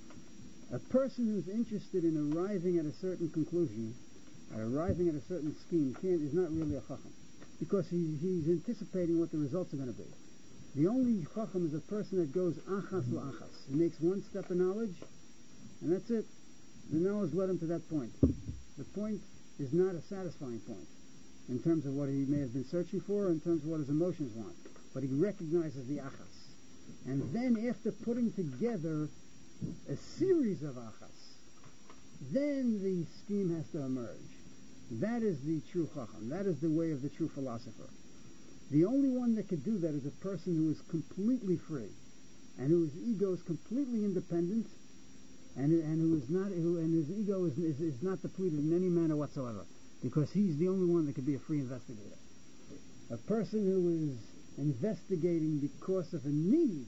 A person who's interested in arriving at a certain conclusion, or arriving at a certain scheme, can't, is not really a chacham, because he, he's anticipating what the results are going to be. The only chacham is a person that goes achas la'achas. He makes one step of knowledge, and that's it. The knowledge led him to that point. The point is not a satisfying point in terms of what he may have been searching for, or in terms of what his emotions want. But he recognizes the achas. And then after putting together a series of achas, then the scheme has to emerge. That is the true chacham. That is the way of the true philosopher. The only one that could do that is a person who is completely free, and whose ego is completely independent, and and who is not who and his ego is, is is not depleted in any manner whatsoever, because he's the only one that could be a free investigator. A person who is investigating because of a need,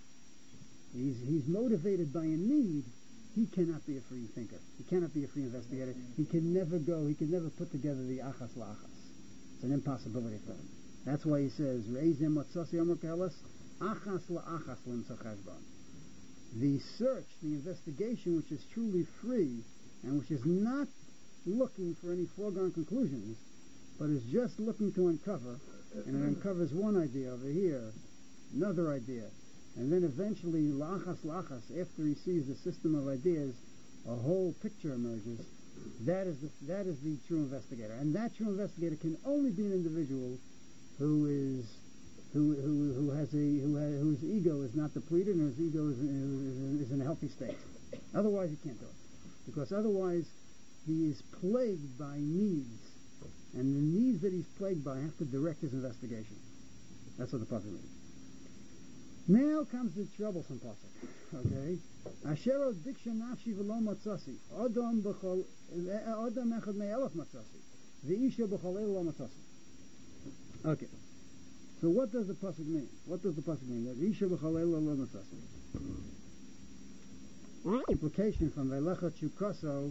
he's he's motivated by a need, he cannot be a free thinker. He cannot be a free investigator. He can never go, he can never put together the achas la'achas. It's an impossibility for him. That's why he says, Re'ezem otzasi omer koheles achas la'achas limtzo cheshbon. The search, the investigation, which is truly free, and which is not looking for any foregone conclusions, but is just looking to uncover, and it uncovers one idea over here, another idea, and then eventually, la'achas la'achas, after he sees the system of ideas, a whole picture emerges. That is the that is the true investigator, and that true investigator can only be an individual who is who who who has a who has, whose ego is not depleted and whose ego is, is, is in a healthy state. Otherwise, he can't do it, because otherwise he is plagued by needs, and the needs that he's plagued by have to direct his investigation. That's what the pasuk means. Now comes the troublesome pasuk. Okay, Asher od diksha nafshi v'lo matzasi Adam b'chol Adam echad me'elef matzasi v'isha b'chol el lo matzasi. Okay, so what does the pasuk mean? What does the pasuk mean? That Isha b'chol el lo matzasi. Implication from Velecha Chukaso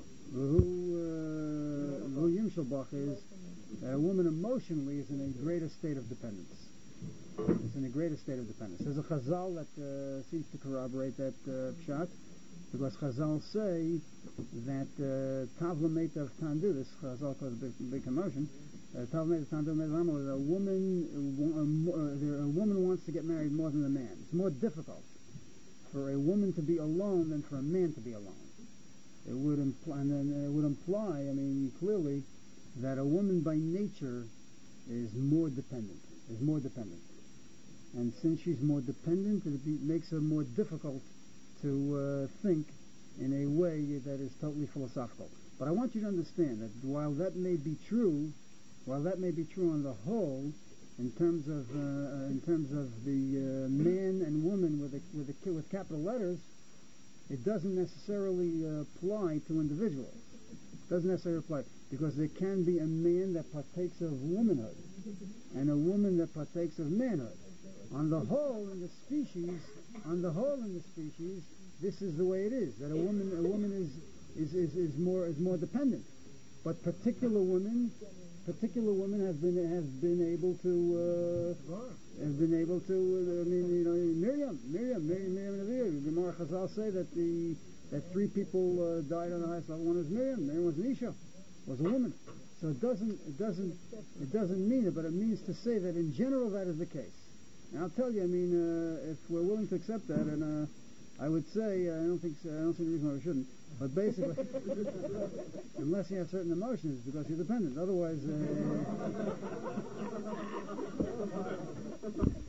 who who Yimshel Bach is that a woman emotionally is in a greater state of dependence. It's in a greater state of dependence. There's a Chazal that uh, seems to corroborate that uh, pshat, because Chazal say that Tavla Meta of Tandu, this Chazal caused a big, big commotion. Tavla Meta of Tandu, a woman, uh, uh, a woman wants to get married more than a man. It's more difficult for a woman to be alone than for a man to be alone. It would imply, and then it would imply, I mean, clearly, that a woman by nature is more dependent. Is more dependent. And since she's more dependent, it be, makes her more difficult to uh, think in a way that is totally philosophical. But I want you to understand that while that may be true, while that may be true on the whole, in terms of uh, in terms of the uh, man and woman with a, with a, with capital letters, it doesn't necessarily uh, apply to individuals. It doesn't necessarily apply, because there can be a man that partakes of womanhood and a woman that partakes of manhood. On the whole, in the species, on the whole in the species, this is the way it is. That a woman, a woman is is, is, is more is more dependent. But particular women, particular women have been have been able to uh, have been able to. Uh, I mean, you know, Miriam, Miriam, Miriam, Miriam, Miriam. The Gemara Chazal say that the that three people uh, died on the highest level. One was Miriam. Miriam was an Isha, was a woman. So it doesn't it doesn't it doesn't mean it, but it means to say that in general that is the case. And I'll tell you, I mean, uh, if we're willing to accept that, and uh, I would say uh, I don't think so, I don't see the reason why we shouldn't. But basically, unless you have certain emotions, because you're dependent. Otherwise, uh,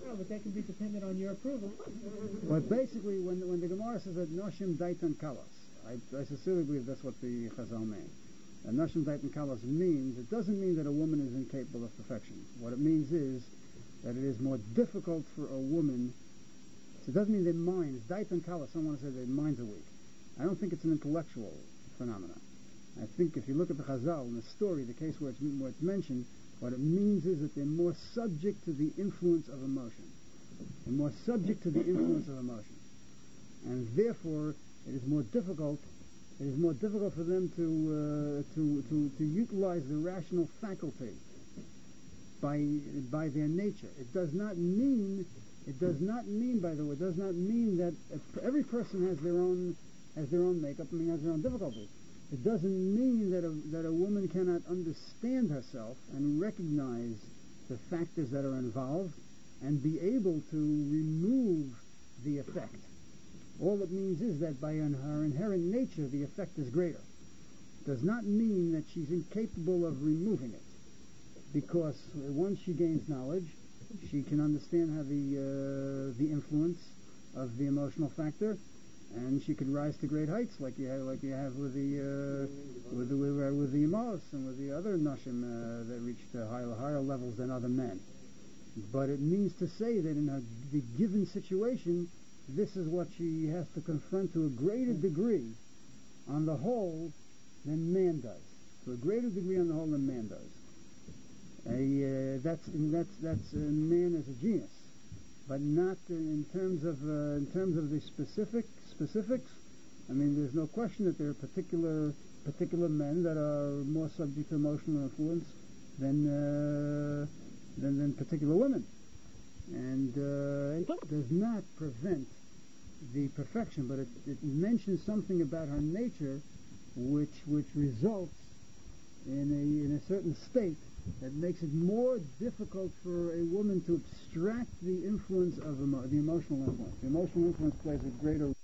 No, but that can be dependent on your approval.
But basically, when when the Gemara says that Noshim Daitan Kalas, I, I sincerely believe that's what the Chazal mean. And Noshim Daitan Kalas means, it doesn't mean that a woman is incapable of perfection. What it means is that it is more difficult for a woman. So it doesn't mean their minds, Daitan Kalas, I don't want to say their minds are weak. I don't think it's an intellectual phenomenon. I think if you look at the Chazal and the story, the case where it's, where it's mentioned, what it means is that they're more subject to the influence of emotion. They're more subject to the influence of emotion. And therefore, it is more difficult, it is more difficult for them to, uh, to, to, to utilize the rational faculty by, by their nature. It does not mean, it does not mean, by the way, it does not mean that every person has their own, has their own makeup, I mean, has their own difficulties. It doesn't mean that a, that a woman cannot understand herself and recognize the factors that are involved and be able to remove the effect. All it means is that by her inherent nature, the effect is greater. It does not mean that she's incapable of removing it, because once she gains knowledge, she can understand how the uh, the influence of the emotional factor, and she can rise to great heights, like you have, like you have with the uh, with the with, uh, with the Amos and with the other Nashim uh, that reached uh, higher higher levels than other men. But it means to say that in a, the given situation, this is what she has to confront to a greater degree, on the whole, than man does. To a greater degree on the whole than man does. A, uh, that's that's that's uh, man as a genius. But not in terms of uh, in terms of the specific specifics. I mean, there's no question that there are particular particular men that are more subject to emotional influence than uh, than, than particular women, and uh, it does not prevent the perfection, but it, it mentions something about her nature, which which results in a in a certain state that makes it more difficult for a woman to abstract the influence of emo- the emotional influence. The emotional influence plays a greater